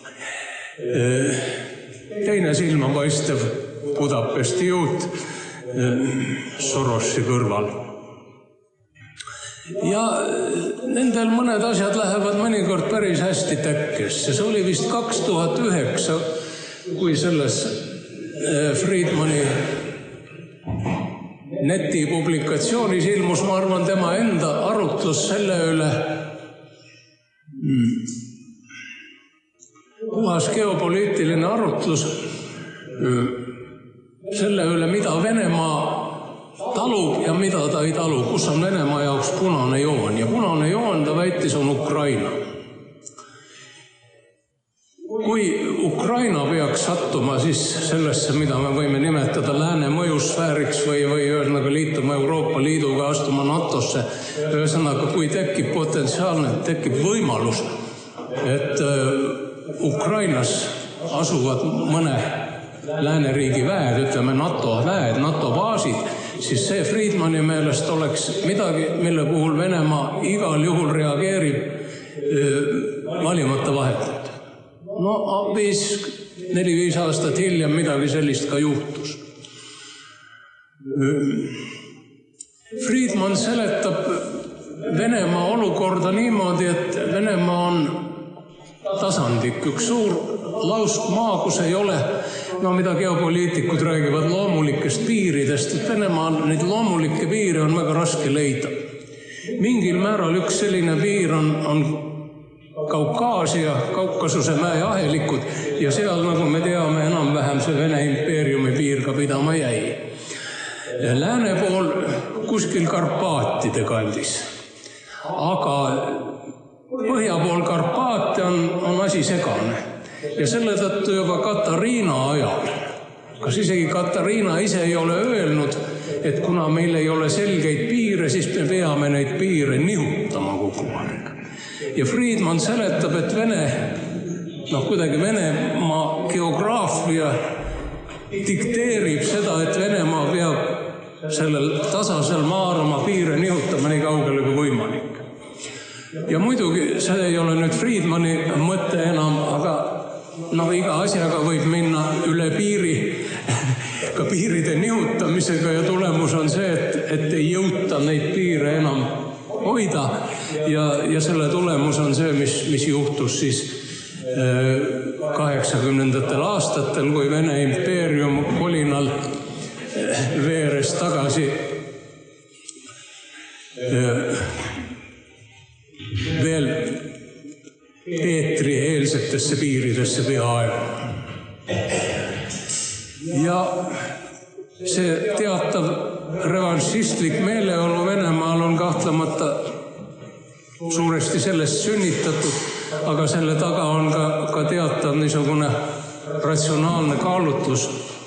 Teine silmapaistev Budapesti juut Sorosi kõrval. Ja nendel mõned asjad lähevad mõnikord päris hästi tekkesse. See oli vist 2009, kui selles Friedmani netipublikatsioonis ilmus, ma arvan, tema enda arutlus selle üle, puhas geopoliitiline arutlus selle üle, mida Venemaa talub ja mida ta ei talu, kus on Venemaa jaoks punane joon. Ja punane joon, ta väitis, on Ukraina. kui Ukraina peaks sattuma siis sellesse, mida me võime nimetada lääne mõjusfääriks või ühesõnaga liituma Euroopa Liiduga, astuma NATO-sse, ühesõnaga kui tekib potentsiaalne, tekib võimalus, et Ukrainas asuvad mõne lääneriigi väed, ütleme NATO väed, NATO baasid, siis see Friedmani meelest oleks midagi, mille puhul Venemaa igal juhul reageerib valimata vahetult. No 4-5 aastat hiljem midagi sellist ka juhtus. Friedman seletab Venemaa olukorda niimoodi, et Venemaa on tasandik, üks suur lauskmaa, kus ei ole, mida geopoliitikud räägivad loomulikest piiridest, et Venemaal neid loomulikke piire on väga raske leida. Mingil määral üks selline piir on Kaukaasia, Kaukasuse mäeahelikud ja seal, nagu me teame, enam-vähem see Vene impeeriumi piir ka pidama jäi. Lääne pool kuskil Karpaatide kandis, aga põhja pool Karpaate on asi segane ja selle tõttu juba Katariina ajal, kas isegi Katariina ise ei ole öelnud, et kuna meil ei ole selgeid piire, siis me peame neid piire nihutama kogu aeg. Ja Friedman seletab, et kuidagi Venemaa geograafia dikteerib seda, et Venemaa peab sellel tasasel maal oma piire nihutama nii kaugele kui võimalik. Ja muidugi see ei ole nüüd Friedmani mõte enam, aga iga asjaga võib minna üle piiri ka piiride nihutamisega ja tulemus on see, et ei jõuta neid piire enam hoida ja selle tulemus on see, mis juhtus siis 80ndatel aastatel, kui Vene impeerium kolinal veeres tagasi veel Peetri eelsetesse piiridesse peaaegu. Ja see teatav revanšistlik meeleolu Venemaal on kahtlemata suuresti sellest sünnitatud, aga selle taga on ka teatav niisugune ratsionaalne kaalutlus,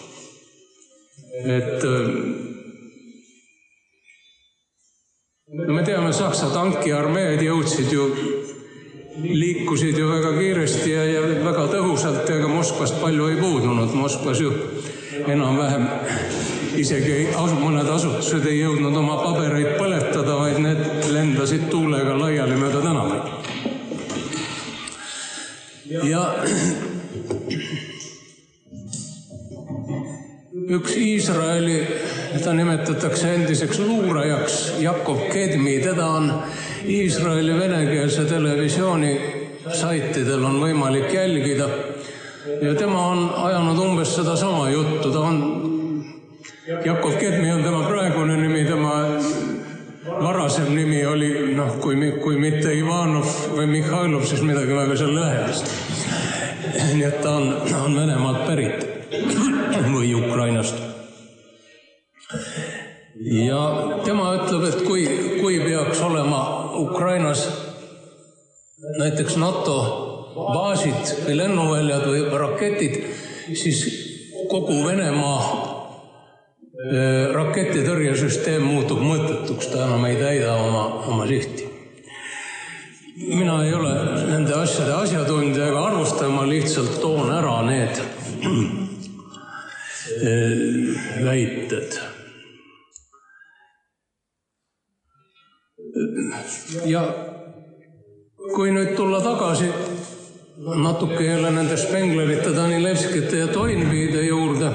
et me teame, Saksa tankiarmeed liikusid ju väga kiiresti ja väga tõhusalt, ega Moskvast palju ei puudunud. Moskvas ju enam-vähem isegi mõned asutused ei jõudnud oma pabereid põletada, vaid need lendasid tuulega laiali mööda tänavaid. Ja üks Iisraeli, ta nimetatakse endiseks luurajaks, Jakob Kedmi, teda on Iisraeli venekeelse televisiooni saitidel on võimalik jälgida ja tema on ajanud umbes seda sama juttu. Jakob Kedmi on tema praegune nimi, tema varasem nimi oli, kui mitte Ivanov või Mihhailov, siis midagi väga seal lähedast. Nii et ta on Venemaalt pärit või Ukrainast. Ja tema ütleb, et kui peaks olema Ukrainas näiteks NATO baasid või lennuväljad või raketid, siis kogu Venemaa raketitõrjesüsteem muutub mõttetuks, ta enam ei täida oma sihti. Mina ei ole nende asjade asjatundja ega arvustaja, ma lihtsalt toon ära need väited. Ja kui nüüd tulla tagasi natuke jälle nende Spenglerite, Danilevskite ja Toynbeede juurde,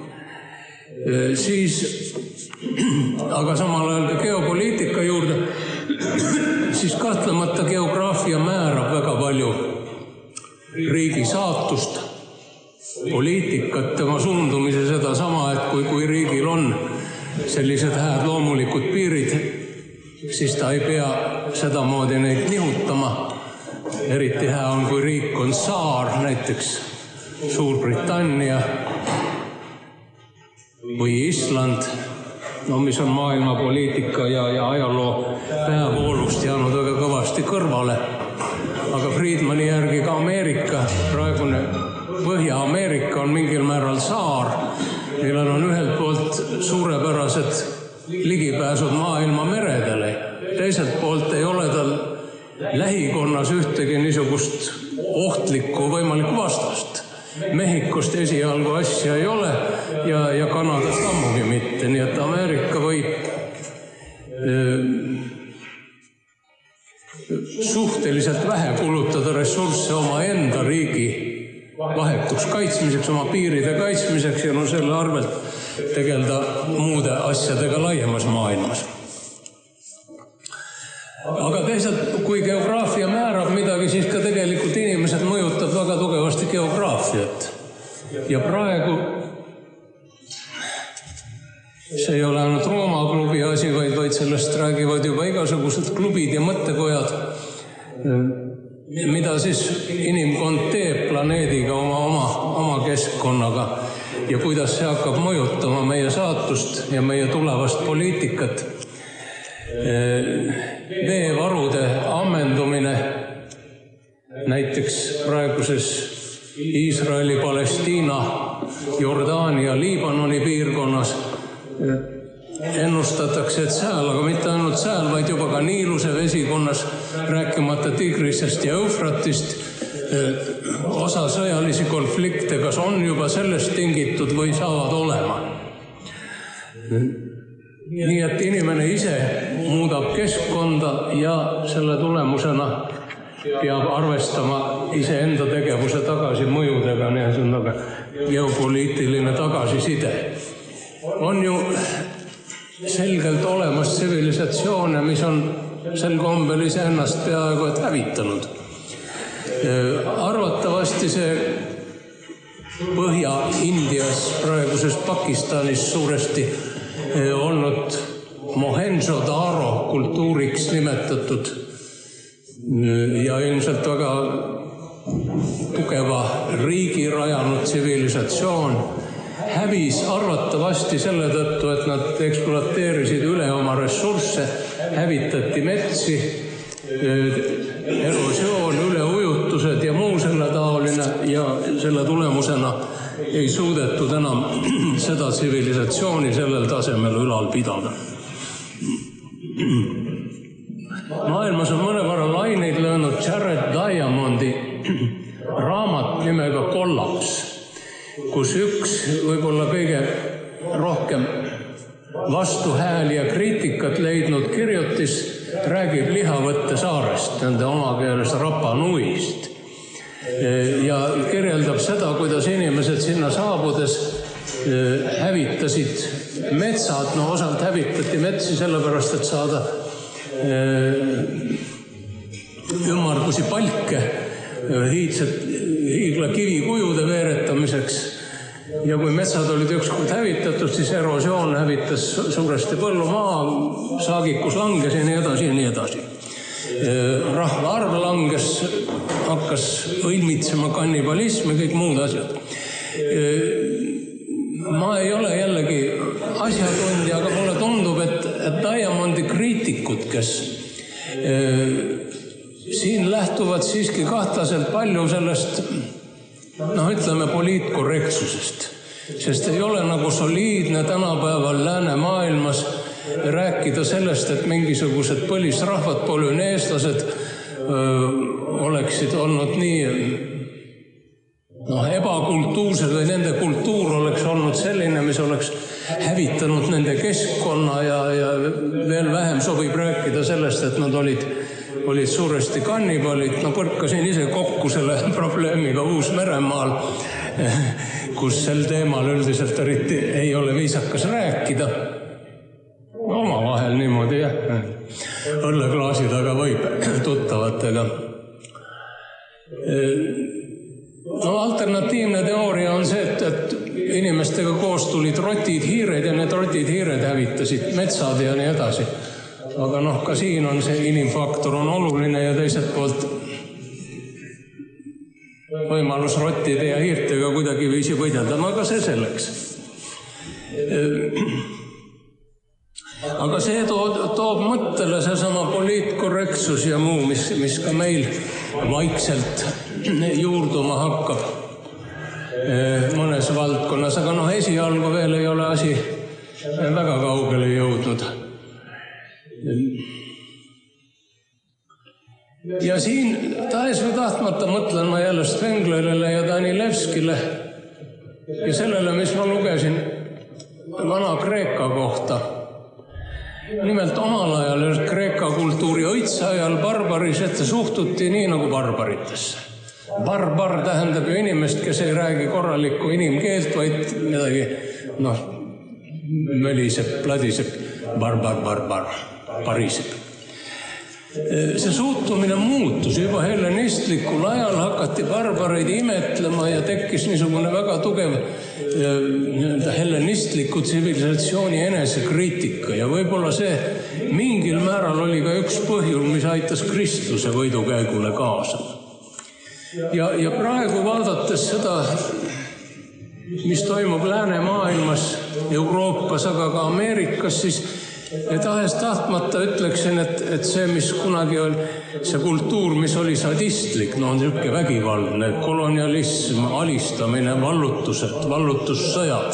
siis, aga samal ajal ka geopoliitika juurde, siis kahtlemata geograafia määrab väga palju riigi saatust, poliitikat, tema suundumise seda sama, et kui riigil on sellised hääd loomulikud piirid, siis ta ei pea sedamoodi neid nihutama. Eriti hea on, kui riik on saar, näiteks Suurbritannia või Island, mis on maailma poliitika ja ajaloo peavoolust jäänud väga kõvasti kõrvale. aga Friedmani järgi ka Ameerika, praegune Põhja-Ameerika on mingil määral saar, millel on ühelt poolt suurepärased ligipääsud maailma meredele. Teiselt poolt ei ole tal lähikonnas ühtegi niisugust ohtlikku võimalikku vastast. Mehhikost esialgu asja ei ole ja Kanadast ammugi mitte, nii et Ameerika võib suhteliselt vähe kulutada ressursse oma enda riigi vahetuks kaitsmiseks, oma piiride kaitsmiseks ja selle arvelt tegeleda muude asjadega laiemas maailmas. Aga teisalt, kui geograafia määrab midagi, siis ka tegelikult inimesed mõjutab väga tugevasti geograafiat. Ja praegu see ei ole ainult Rooma klubi asi, vaid sellest räägivad juba igasugused klubid ja mõttekojad, mida siis inimkond teeb planeediga, oma keskkonnaga ja kuidas see hakkab mõjutama meie saatust ja meie tulevast poliitikat. Veevarude ammendumine näiteks praeguses Iisraeli, Palestiina, Jordaania, Liibanoni piirkonnas ennustatakse, et seal, aga mitte ainult seal, vaid juba ka Niiluse vesikonnas, rääkimata Tigrisest ja Eufratist, osa sõjalisi konflikte kas on juba sellest tingitud või saavad olema. Nii et inimene ise muudab keskkonda ja selle tulemusena peab arvestama iseenda tegevuse tagasimõjudega, nii geopoliitiline tagasiside. On ju selgelt olemas tsivilisatsioone, mis on sel kombel iseennast peaaegu et hävitanud. Arvatavasti see Põhja-Indias, praeguses Pakistanis suuresti olnud Mohenjo-Daro kultuuriks nimetatud ja ilmselt väga tugeva riigi rajanud tsivilisatsioon hävis arvatavasti selle tõttu, et nad ekspluateerisid üle oma ressursse, hävitati metsi, erosioon, üleujutused ja muu selle taoline ja selle tulemusena ei suudetud enam seda tsivilisatsiooni sellel tasemel ülal pidada. Maailmas on mõnevõrra laineid löönud Jared Diamondi raamat nimega Kollaps, kus üks võib-olla kõige rohkem vastuhääli ja kriitikat leidnud kirjutis räägib Lihavõtte saarest, nende omakeeles Rapa Nuist. Ja kirjeldab seda, kuidas inimesed sinna saabudes hävitasid metsad, osalt hävitati metsi sellepärast, et saada ümmargusi palke hiigla kivikujude veeretamiseks. Ja kui metsad olid ükskord hävitatud, siis erosioon hävitas suuresti põllumaa, saagikus langes ja nii edasi ja nii edasi. Rahva arv langes, hakkas õilmitsema kannibalism ja kõik muud asjad. Ma ei ole jällegi asjatundja, aga mulle tundub, et Diamondi kriitikud, kes siin lähtuvad siiski kahtlaselt palju sellest, ütleme poliitkorrektsusest, sest ei ole nagu soliidne tänapäeval läänemaailmas rääkida sellest, et mingisugused põlisrahvad, polüneeslased oleksid olnud nii ebakultuursed või nende kultuur oleks olnud selline, mis oleks hävitanud nende keskkonna ja veel vähem sobib rääkida sellest, et nad olid suuresti kannibalid. Põrkasin ise kokku selle probleemiga Uus-Meremaal, kus sel teemal üldiselt eriti ei ole viisakas rääkida. Omavahel niimoodi, jah. Õlleklaasi taga võib tuttavatega. Alternatiivne teooria on see, et inimestega koos tulid rotid, hiired ja need rotid, hiired hävitasid metsad ja nii edasi. Aga ka siin on see inimfaktor on oluline ja teiselt poolt võimalus rottide ja hiirtega kuidagi viisi võidelda, aga see selleks. Aga see toob mõttele seesama poliitkorrektsus ja muu, mis ka meil vaikselt juurduma hakkab mõnes valdkonnas, aga esialgu veel ei ole asi väga kaugele jõudnud. Ja siin tahes või tahtmata mõtlen ma jälle Spenglerile ja Danilevskile ja sellele, mis ma lugesin Vana-Kreeka kohta. Nimelt omal ajal Kreeka kultuuri õitseajal barbarisette suhtuti nii nagu barbaritesse. Barbar tähendab ju inimest, kes ei räägi korralikku inimkeelt, vaid midagi, möliseb, pladiseb, pariseb. See suhtumine muutus juba hellenistlikul ajal, hakati barbareid imetlema ja tekkis niisugune väga tugev hellenistliku tsivilisatsiooni enesekriitika ja võib-olla see mingil määral oli ka üks põhjus, mis aitas Kristluse võidukäigule kaasa. Ja praegu vaadates seda, mis toimub läänemaailmas, Euroopas, aga ka Ameerikas, siis tahes tahtmata ütleksin, et see, mis kunagi oli, see kultuur, mis oli sadistlik, on niisugune vägivaldne, kolonialism, alistamine, vallutused, vallutussõjad,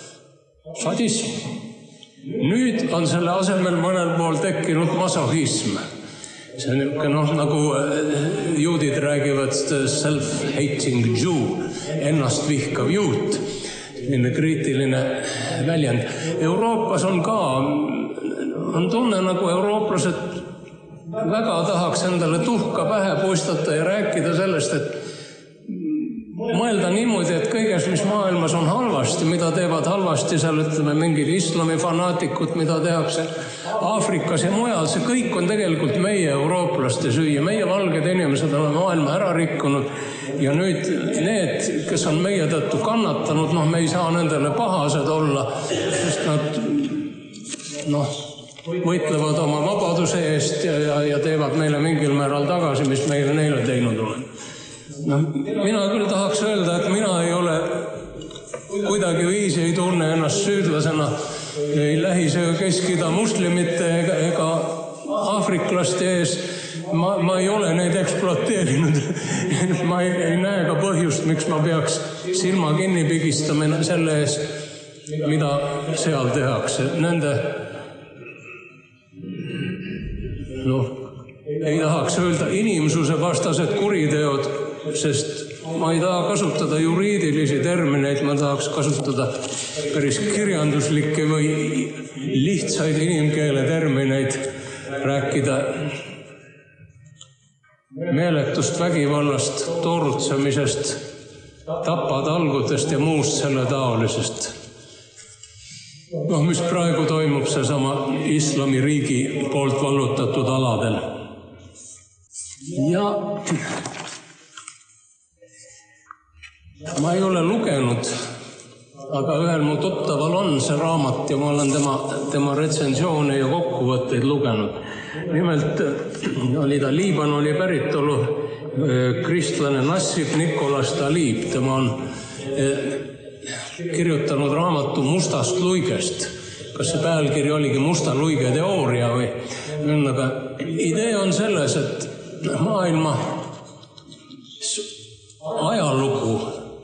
sadism. Nüüd on selle asemel mõnel pool tekkinud masohism. See on niisugune, nagu juudid räägivad self-hating Jew, ennast vihkav juut, selline kriitiline väljend. Euroopas on ka tunne, nagu eurooplased väga tahaks endale tuhka pähe puistata ja rääkida sellest, et mõelda niimoodi, et kõiges, mis maailmas on halvasti, mida teevad halvasti seal, ütleme, mingid islamifanaatikud, mida tehakse Aafrikas ja mujal, see kõik on tegelikult meie eurooplaste süü. Meie valged inimesed oleme maailma ära rikkunud ja nüüd need, kes on meie tõttu kannatanud, me ei saa nendele pahased olla, sest nad võitlevad oma vabaduse eest ja teevad meile mingil määral tagasi, mis meile neile teinud olen. Mina küll tahaks öelda, et mina ei ole kuidagi viisi, ei tunne ennast süüdlasena ei Lähis- Kesk-Ida muslimite ega aafriklaste ees. Ma ei ole neid ekspluateerinud. Ma ei näe ka põhjust, miks ma peaks silma kinni pigistama selle ees, mida seal tehakse. Nende ei tahaks öelda inimsuse vastased kuriteod, sest ma ei taha kasutada juriidilisi termineid, ma tahaks kasutada päris kirjanduslikke või lihtsaid inimkeele termineid, rääkida meeletust vägivallast, toorutsemisest, tapatalgutest ja muust selle taolisest. Mis praegu toimub seesama islamiriigi poolt vallutatud aladel. Ja ma ei ole lugenud, aga ühel mu tuttaval on see raamat ja ma olen tema retsensioone ja kokkuvõtteid lugenud. Nimelt oli ta Liibanoni päritolu kristlane Nassif Nicolas Talib. Tema on kirjutanud raamatu Mustast luigest. Kas see pealkiri oligi Musta luige teooria või? Aga idee on selles, et maailma ajalugu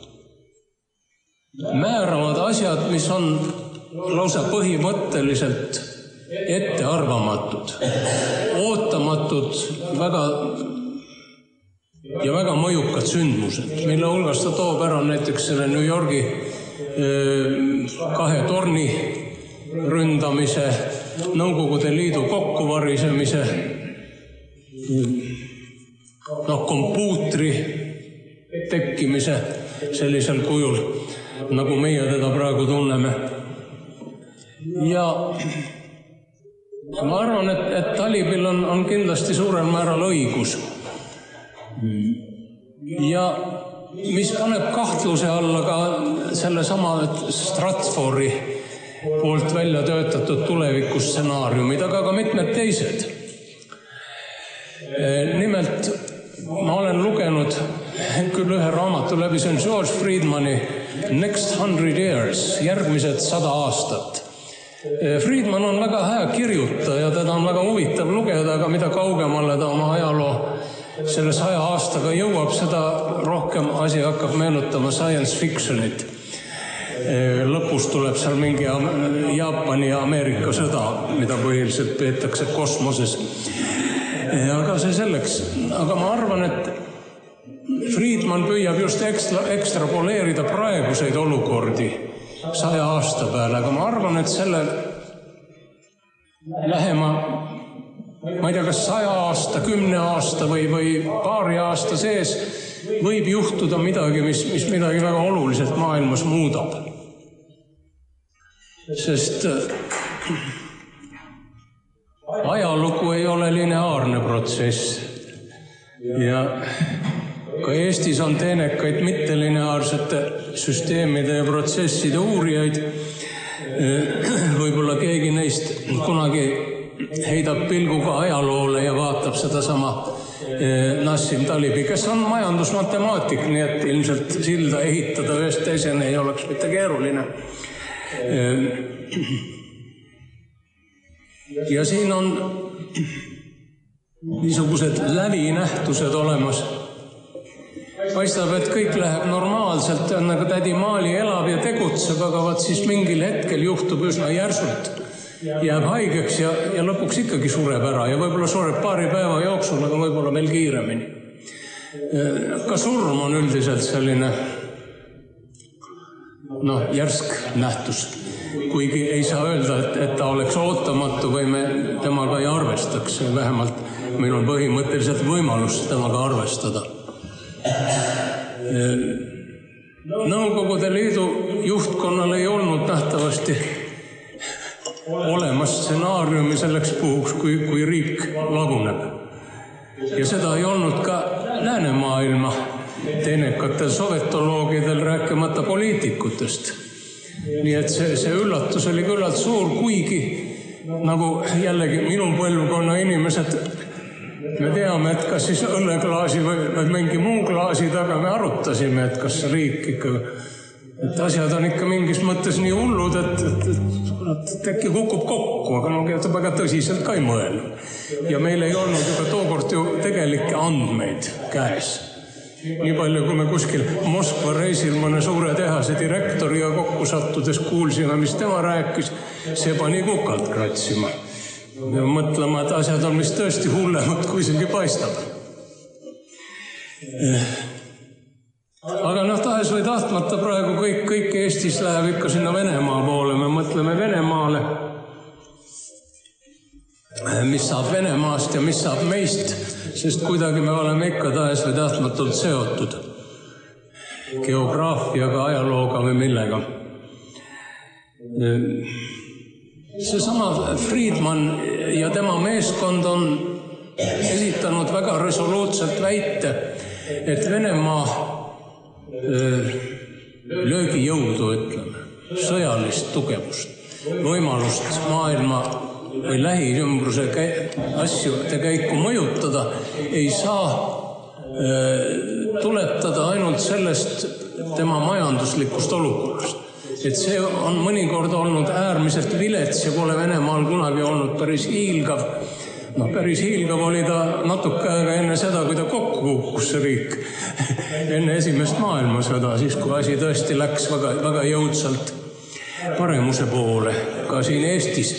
määravad asjad, mis on lausa põhimõtteliselt ettearvamatud, ootamatud väga mõjukad sündmused, mille hulgas ta toob ära näiteks selle New Yorgi 2 torni ründamise, Nõukogude Liidu kokkuvarisemise, kompuutri tekkimise sellisel kujul, nagu meie teda praegu tunneme. Ja ma arvan, et Talibil on kindlasti suurel määral õigus. Ja mis paneb kahtluse alla ka sellesama Stratfori poolt välja töötatud tulevikustsenaariumid, aga ka mitmed teised. Nimelt, ma olen lugenud küll ühe raamatu läbi, see on George Friedmani Next 100 Years, järgmised 100 aastat. Friedman on väga hea kirjutaja, teda on väga huvitav lugeda, aga mida kaugemale ta oma ajaloo selle 100 aastaga jõuab, seda rohkem asi hakkab meenutama science fictionit. Lõpus tuleb seal mingi Jaapani ja Ameerika sõda, mida põhiliselt peetakse kosmoses. Aga see selleks. Aga ma arvan, et Friedman püüab just ekstrapoleerida praeguseid olukordi 100 aasta peale, aga ma arvan, et selle lähema, ma ei tea, kas 100 aasta, 10 aasta või paari aasta sees võib juhtuda midagi, mis midagi väga oluliselt maailmas muudab. Sest ajalugu ei ole lineaarne protsess. Ja ka Eestis on teenekaid mittelineaarsete süsteemide ja protsesside uurijaid. Võib-olla keegi neist kunagi heidab pilguga ajaloole ja vaatab seda sama Nassim Talibi, kes on majandusmatemaatik, nii et ilmselt silda ehitada ühest teisene ei oleks mitte keeruline. Ja siin on niisugused lävinähtused olemas. Paistab, et kõik läheb normaalselt, nagu tädi Maali elab ja tegutseb, aga vaat siis mingil hetkel juhtub üsna järsult. Jääb haigeks ja lõpuks ikkagi sureb ära ja võib-olla sureb paari päeva jooksul, aga võib-olla veel kiiremini. Ka surm on üldiselt selline järsk nähtus, kuigi ei saa öelda, et ta oleks ootamatu või me temaga ei arvestaks. Vähemalt meil on põhimõtteliselt võimalus temaga arvestada. Nõukogude Liidu juhtkonnal ei olnud nähtavasti olemas stsenaariumi selleks puhuks, kui riik laguneb. Ja seda ei olnud ka läänemaailma teenekatel sovetoloogidel, rääkimata poliitikutest. Nii et see üllatus oli küllalt suur, kuigi nagu jällegi minu põlvkonna inimesed, me teame, et kas siis õlleklaasi või mingi muu klaasi taga me arutasime, et kas riik ikka, et asjad on ikka mingis mõttes nii hullud, et äkki kukub kokku, aga väga tõsiselt ka ei mõelnud. Ja meil ei olnud juba tookord ju tegelikke andmeid käes. Nii palju, kui me kuskil Moskva reisil mõne suure tehase direktoriga kokku sattudes kuulsime, mis tema rääkis, see pani kukalt kratsima. Ja mõtlema, et asjad on vist tõesti hullemad, kui isegi paistab. Aga tahes või tahtmata praegu kõik Eestis läheb ikka sinna Venemaa poole. Me mõtleme Venemaale, mis saab Venemaast ja mis saab meist, sest kuidagi me oleme ikka tahes või tahtmatult seotud geograafiaga, ajalooga või millega. Seesama Friedman ja tema meeskond on esitanud väga resoluutselt väite, et Venemaa löögijõudu, ütleme, sõjalist tugevust, võimalust maailma või lähiümbruse asjude käiku mõjutada, ei saa tuletada ainult sellest tema majanduslikust olukorrast. Et see on mõnikord olnud äärmiselt vilets ja pole Venemaal kunagi olnud päris hiilgav. Päris hiilgav oli ta natuke aega enne seda, kui ta kokku kukkus see riik. Enne esimest maailmasõda, siis kui asi tõesti läks väga jõudsalt paremuse poole, ka siin Eestis,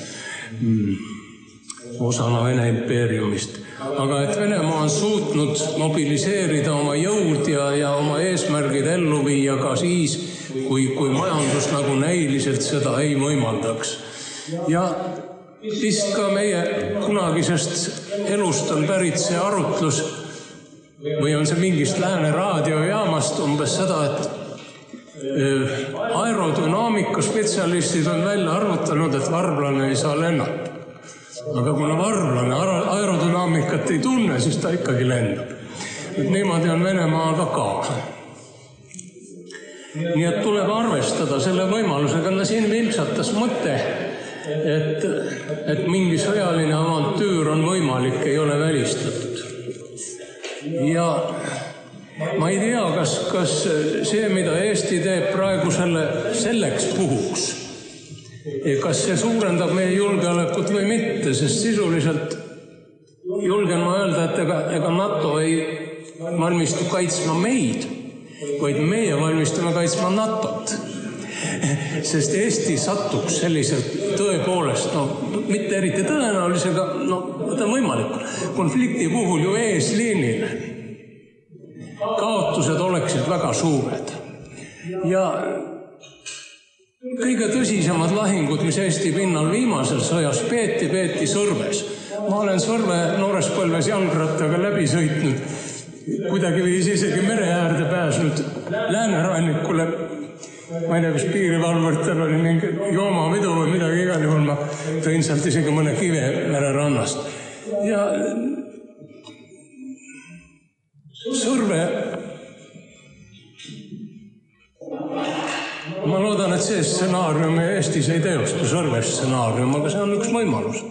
osana Vene impeeriumist. Aga et Venemaa on suutnud mobiliseerida oma jõud ja oma eesmärgid ellu viia ka siis, kui majandus nagu näiliselt seda ei võimaldaks. Ja vist ka meie kunagisest elust on pärit see arutlus või on see mingist Lääne raadiojaamast umbes seda, et aerodünaamika spetsialistid on välja arvutanud, et varblane ei saa lennata. Aga kuna varblane aerodünaamikat ei tunne, siis ta ikkagi lendab. Niimoodi on Venemaaga ka. Nii et tuleb arvestada selle võimalusega. Siin vilksatas mõte, et mingi sõjaline avantüür on võimalik, ei ole välistatud. Ja ma ei tea, kas see, mida Eesti teeb praegu selleks puhuks, kas see suurendab meie julgeolekut või mitte, sest sisuliselt julgen ma öelda, et et ega NATO ei valmistu kaitsma meid, vaid meie valmistume kaitsma NATO-t. Sest Eesti satuks selliselt tõepoolest, mitte eriti tõenäolisega, ta on võimalik, konflikti puhul ju eesliinile. Kaotused oleksid väga suured. Ja kõige tõsisemad lahingud, mis Eesti pinnal viimasel sõjas peeti Sõrves. Ma olen Sõrve noorespõlves jalgrattaga läbi sõitnud, kuidagi viis isegi mere äärde pääsnud läänerannikule. Ma ei tea, kas piirivalvuritel oli mingi joomavidu või midagi, igal juhul ma tõin sealt isegi mõne kive mererannast. Ja Sõrve, ma loodan, et see stsenaarium Eestis ei teostu, Sõrve stsenaarium, aga see on üks võimalus.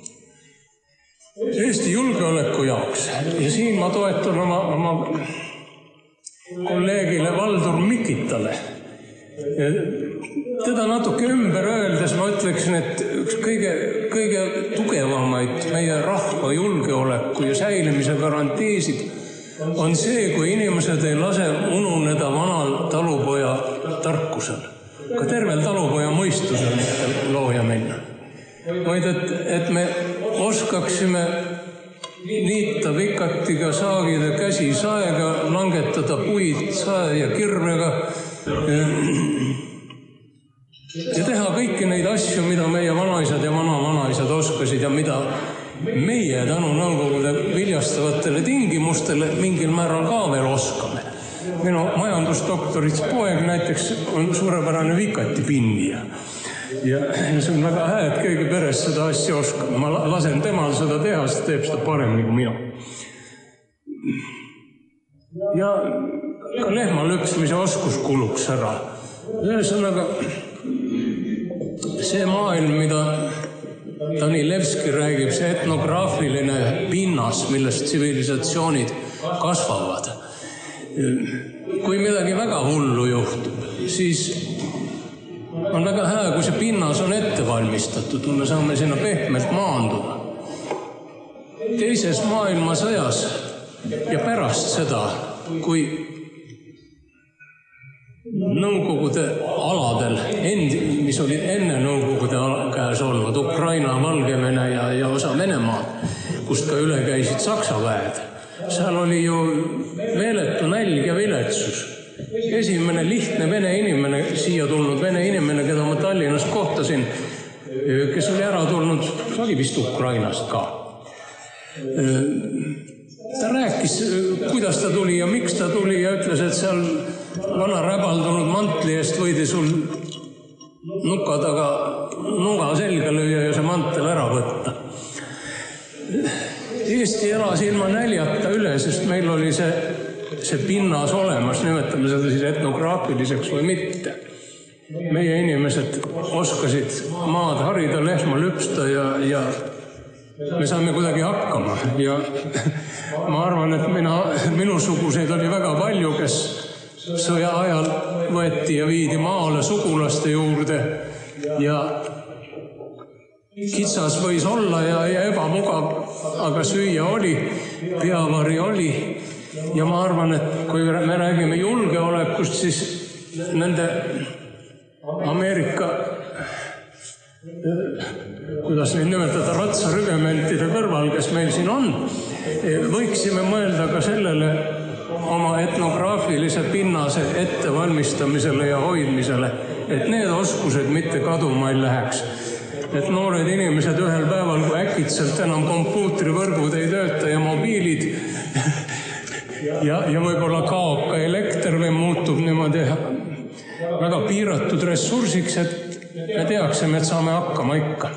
Eesti julgeoleku jaoks ja siin ma toetun oma kolleegile Valdur Mikitale. Teda natuke ümber öeldes ma ütleksin, et üks kõige tugevamaid meie rahva julgeoleku ja säilimise garantiisid on see, kui inimesed ei lase ununeda vanal talupoja tarkusel, ka tervel talupoja mõistusel mitte looja minna, vaid et me oskaksime niita vikatiga, saagida käsi saega, langetada puid sae ja kirvega ja teha kõiki neid asju, mida meie vanaisad ja vanavanaisad oskasid ja mida meie tänu Nõukogude viljastavatele tingimustele mingil määral ka veel oskame. Minu majandusdoktorit poeg näiteks on suurepärane vikatipinnija. Ja see on väga hea, et keegi peres seda asja oskab. Ma lasen temal seda teha, sest teeb seda paremini kui mina. Ja ka lehma lüpsmise oskus kuluks ära. Ühesõnaga, see maailm, mida Danilevski räägib, see etnograafiline pinnas, millest tsivilisatsioonid kasvavad. Kui midagi väga hullu juhtub, siis on väga hea, kui see pinnas on ette valmistatud, me saame sinna pehmelt maanduda. Teises maailmasõjas ja pärast seda, kui Nõukogude aladel, mis olid enne Nõukogude käes olnud, Ukraina, Valgevene ja osa Venemaad, kust ka üle käisid Saksa väed, seal oli ju meeletu nälg ja viletsus. Esimene lihtne vene inimene, siia tulnud vene inimene, keda ma Tallinnast kohtasin, kes oli ära tulnud, see oli vist Ukrainast ka. Ta rääkis, kuidas ta tuli ja miks ta tuli ja ütles, et seal vana räbaldunud mantli eest võidi sul nuka taga nuga selga lüüa ja see mantel ära võtta. Eesti elas ilma näljata üle, sest meil oli see pinnas olemas, nimetame seda siis etnograafiliseks või mitte. Meie inimesed oskasid maad harida, lehma lüpsta ja me saime kuidagi hakkama. Ja ma arvan, et minusuguseid oli väga palju, kes sõja ajal võeti ja viidi maale sugulaste juurde ja kitsas võis olla ja ebamugav, aga süüa oli, peavari oli. Ja ma arvan, et kui me räägime julgeolekust, siis nende Ameerika, kuidas neid nimetada, ratsarügementide kõrval, kes meil siin on, võiksime mõelda ka sellele oma etnograafilise pinnase ettevalmistamisele ja hoidmisele, et need oskused mitte kaduma ei läheks. Et noored inimesed ühel päeval, kui äkitselt enam kompuutrivõrgud ei tööta ja mobiilid ja võib-olla kaob ka elekter või muutub niimoodi väga piiratud ressursiks, et me teaksime, et saame hakkama ikka.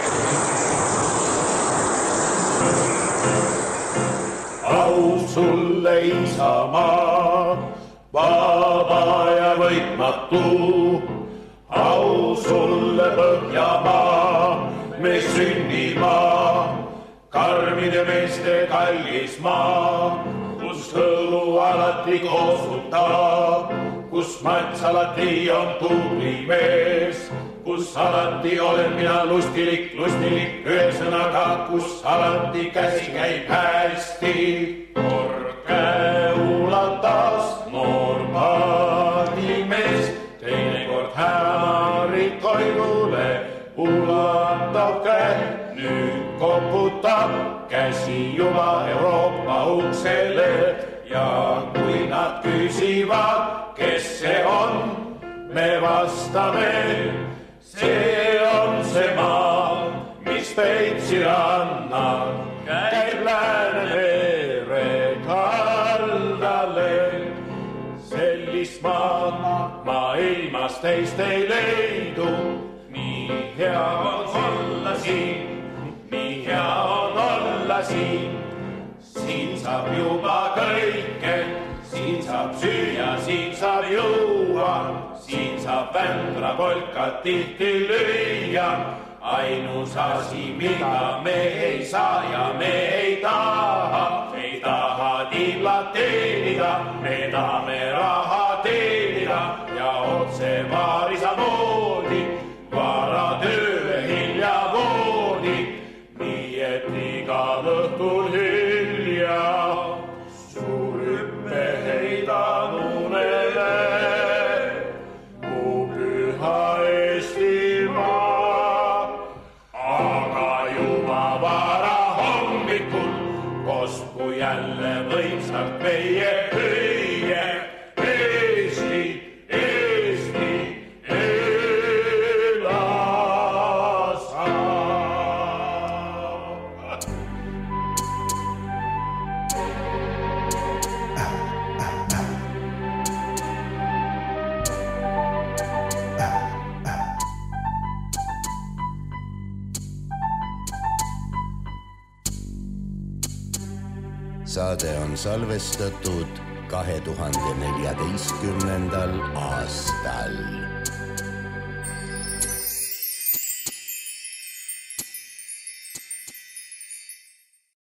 Au sulle Isamaa, vaba ja võitmatu. Au sulle Põhjamaa, me sünnimaa, karmide meeste kallis maa, kus hõlu alati koosutab, kus mats alati on tubli mees, kus alati olen mina lustilik, ühesõnaga, kus alati käsi käib hästi. Kord käe ulatas noor paadimees, teinekord hämarid koidule ulatab käe. Nüüd koputab käsi juba Euroopa uksele ja kui nad küsivad, kes see on, me vastame, see on see maa, mis Peipsi rannal käib Läänemere kaldale. Sellist maad maailmas teist ei leidu, nii hea on olla siin, nii hea on olla siin. Siin saab juba kõike, siin saab süüa, siin saab juua, siin saab vändra polkat tihti lüüa. Ainus asi, mida me ei saa ja me ei taha tiiblat teenida, me tahame raha teenida ja otse vaarisa moodi, vara töö hilja voodi, nii et igal õhtul hilja suur hüppe heidan unele, mu püha Eestimaa. Aga juba vara hommikul kosku jälle võimsalt meie hüüe Eesti, Eesti, ela sa. Saade on salvestatud 2014. aastal.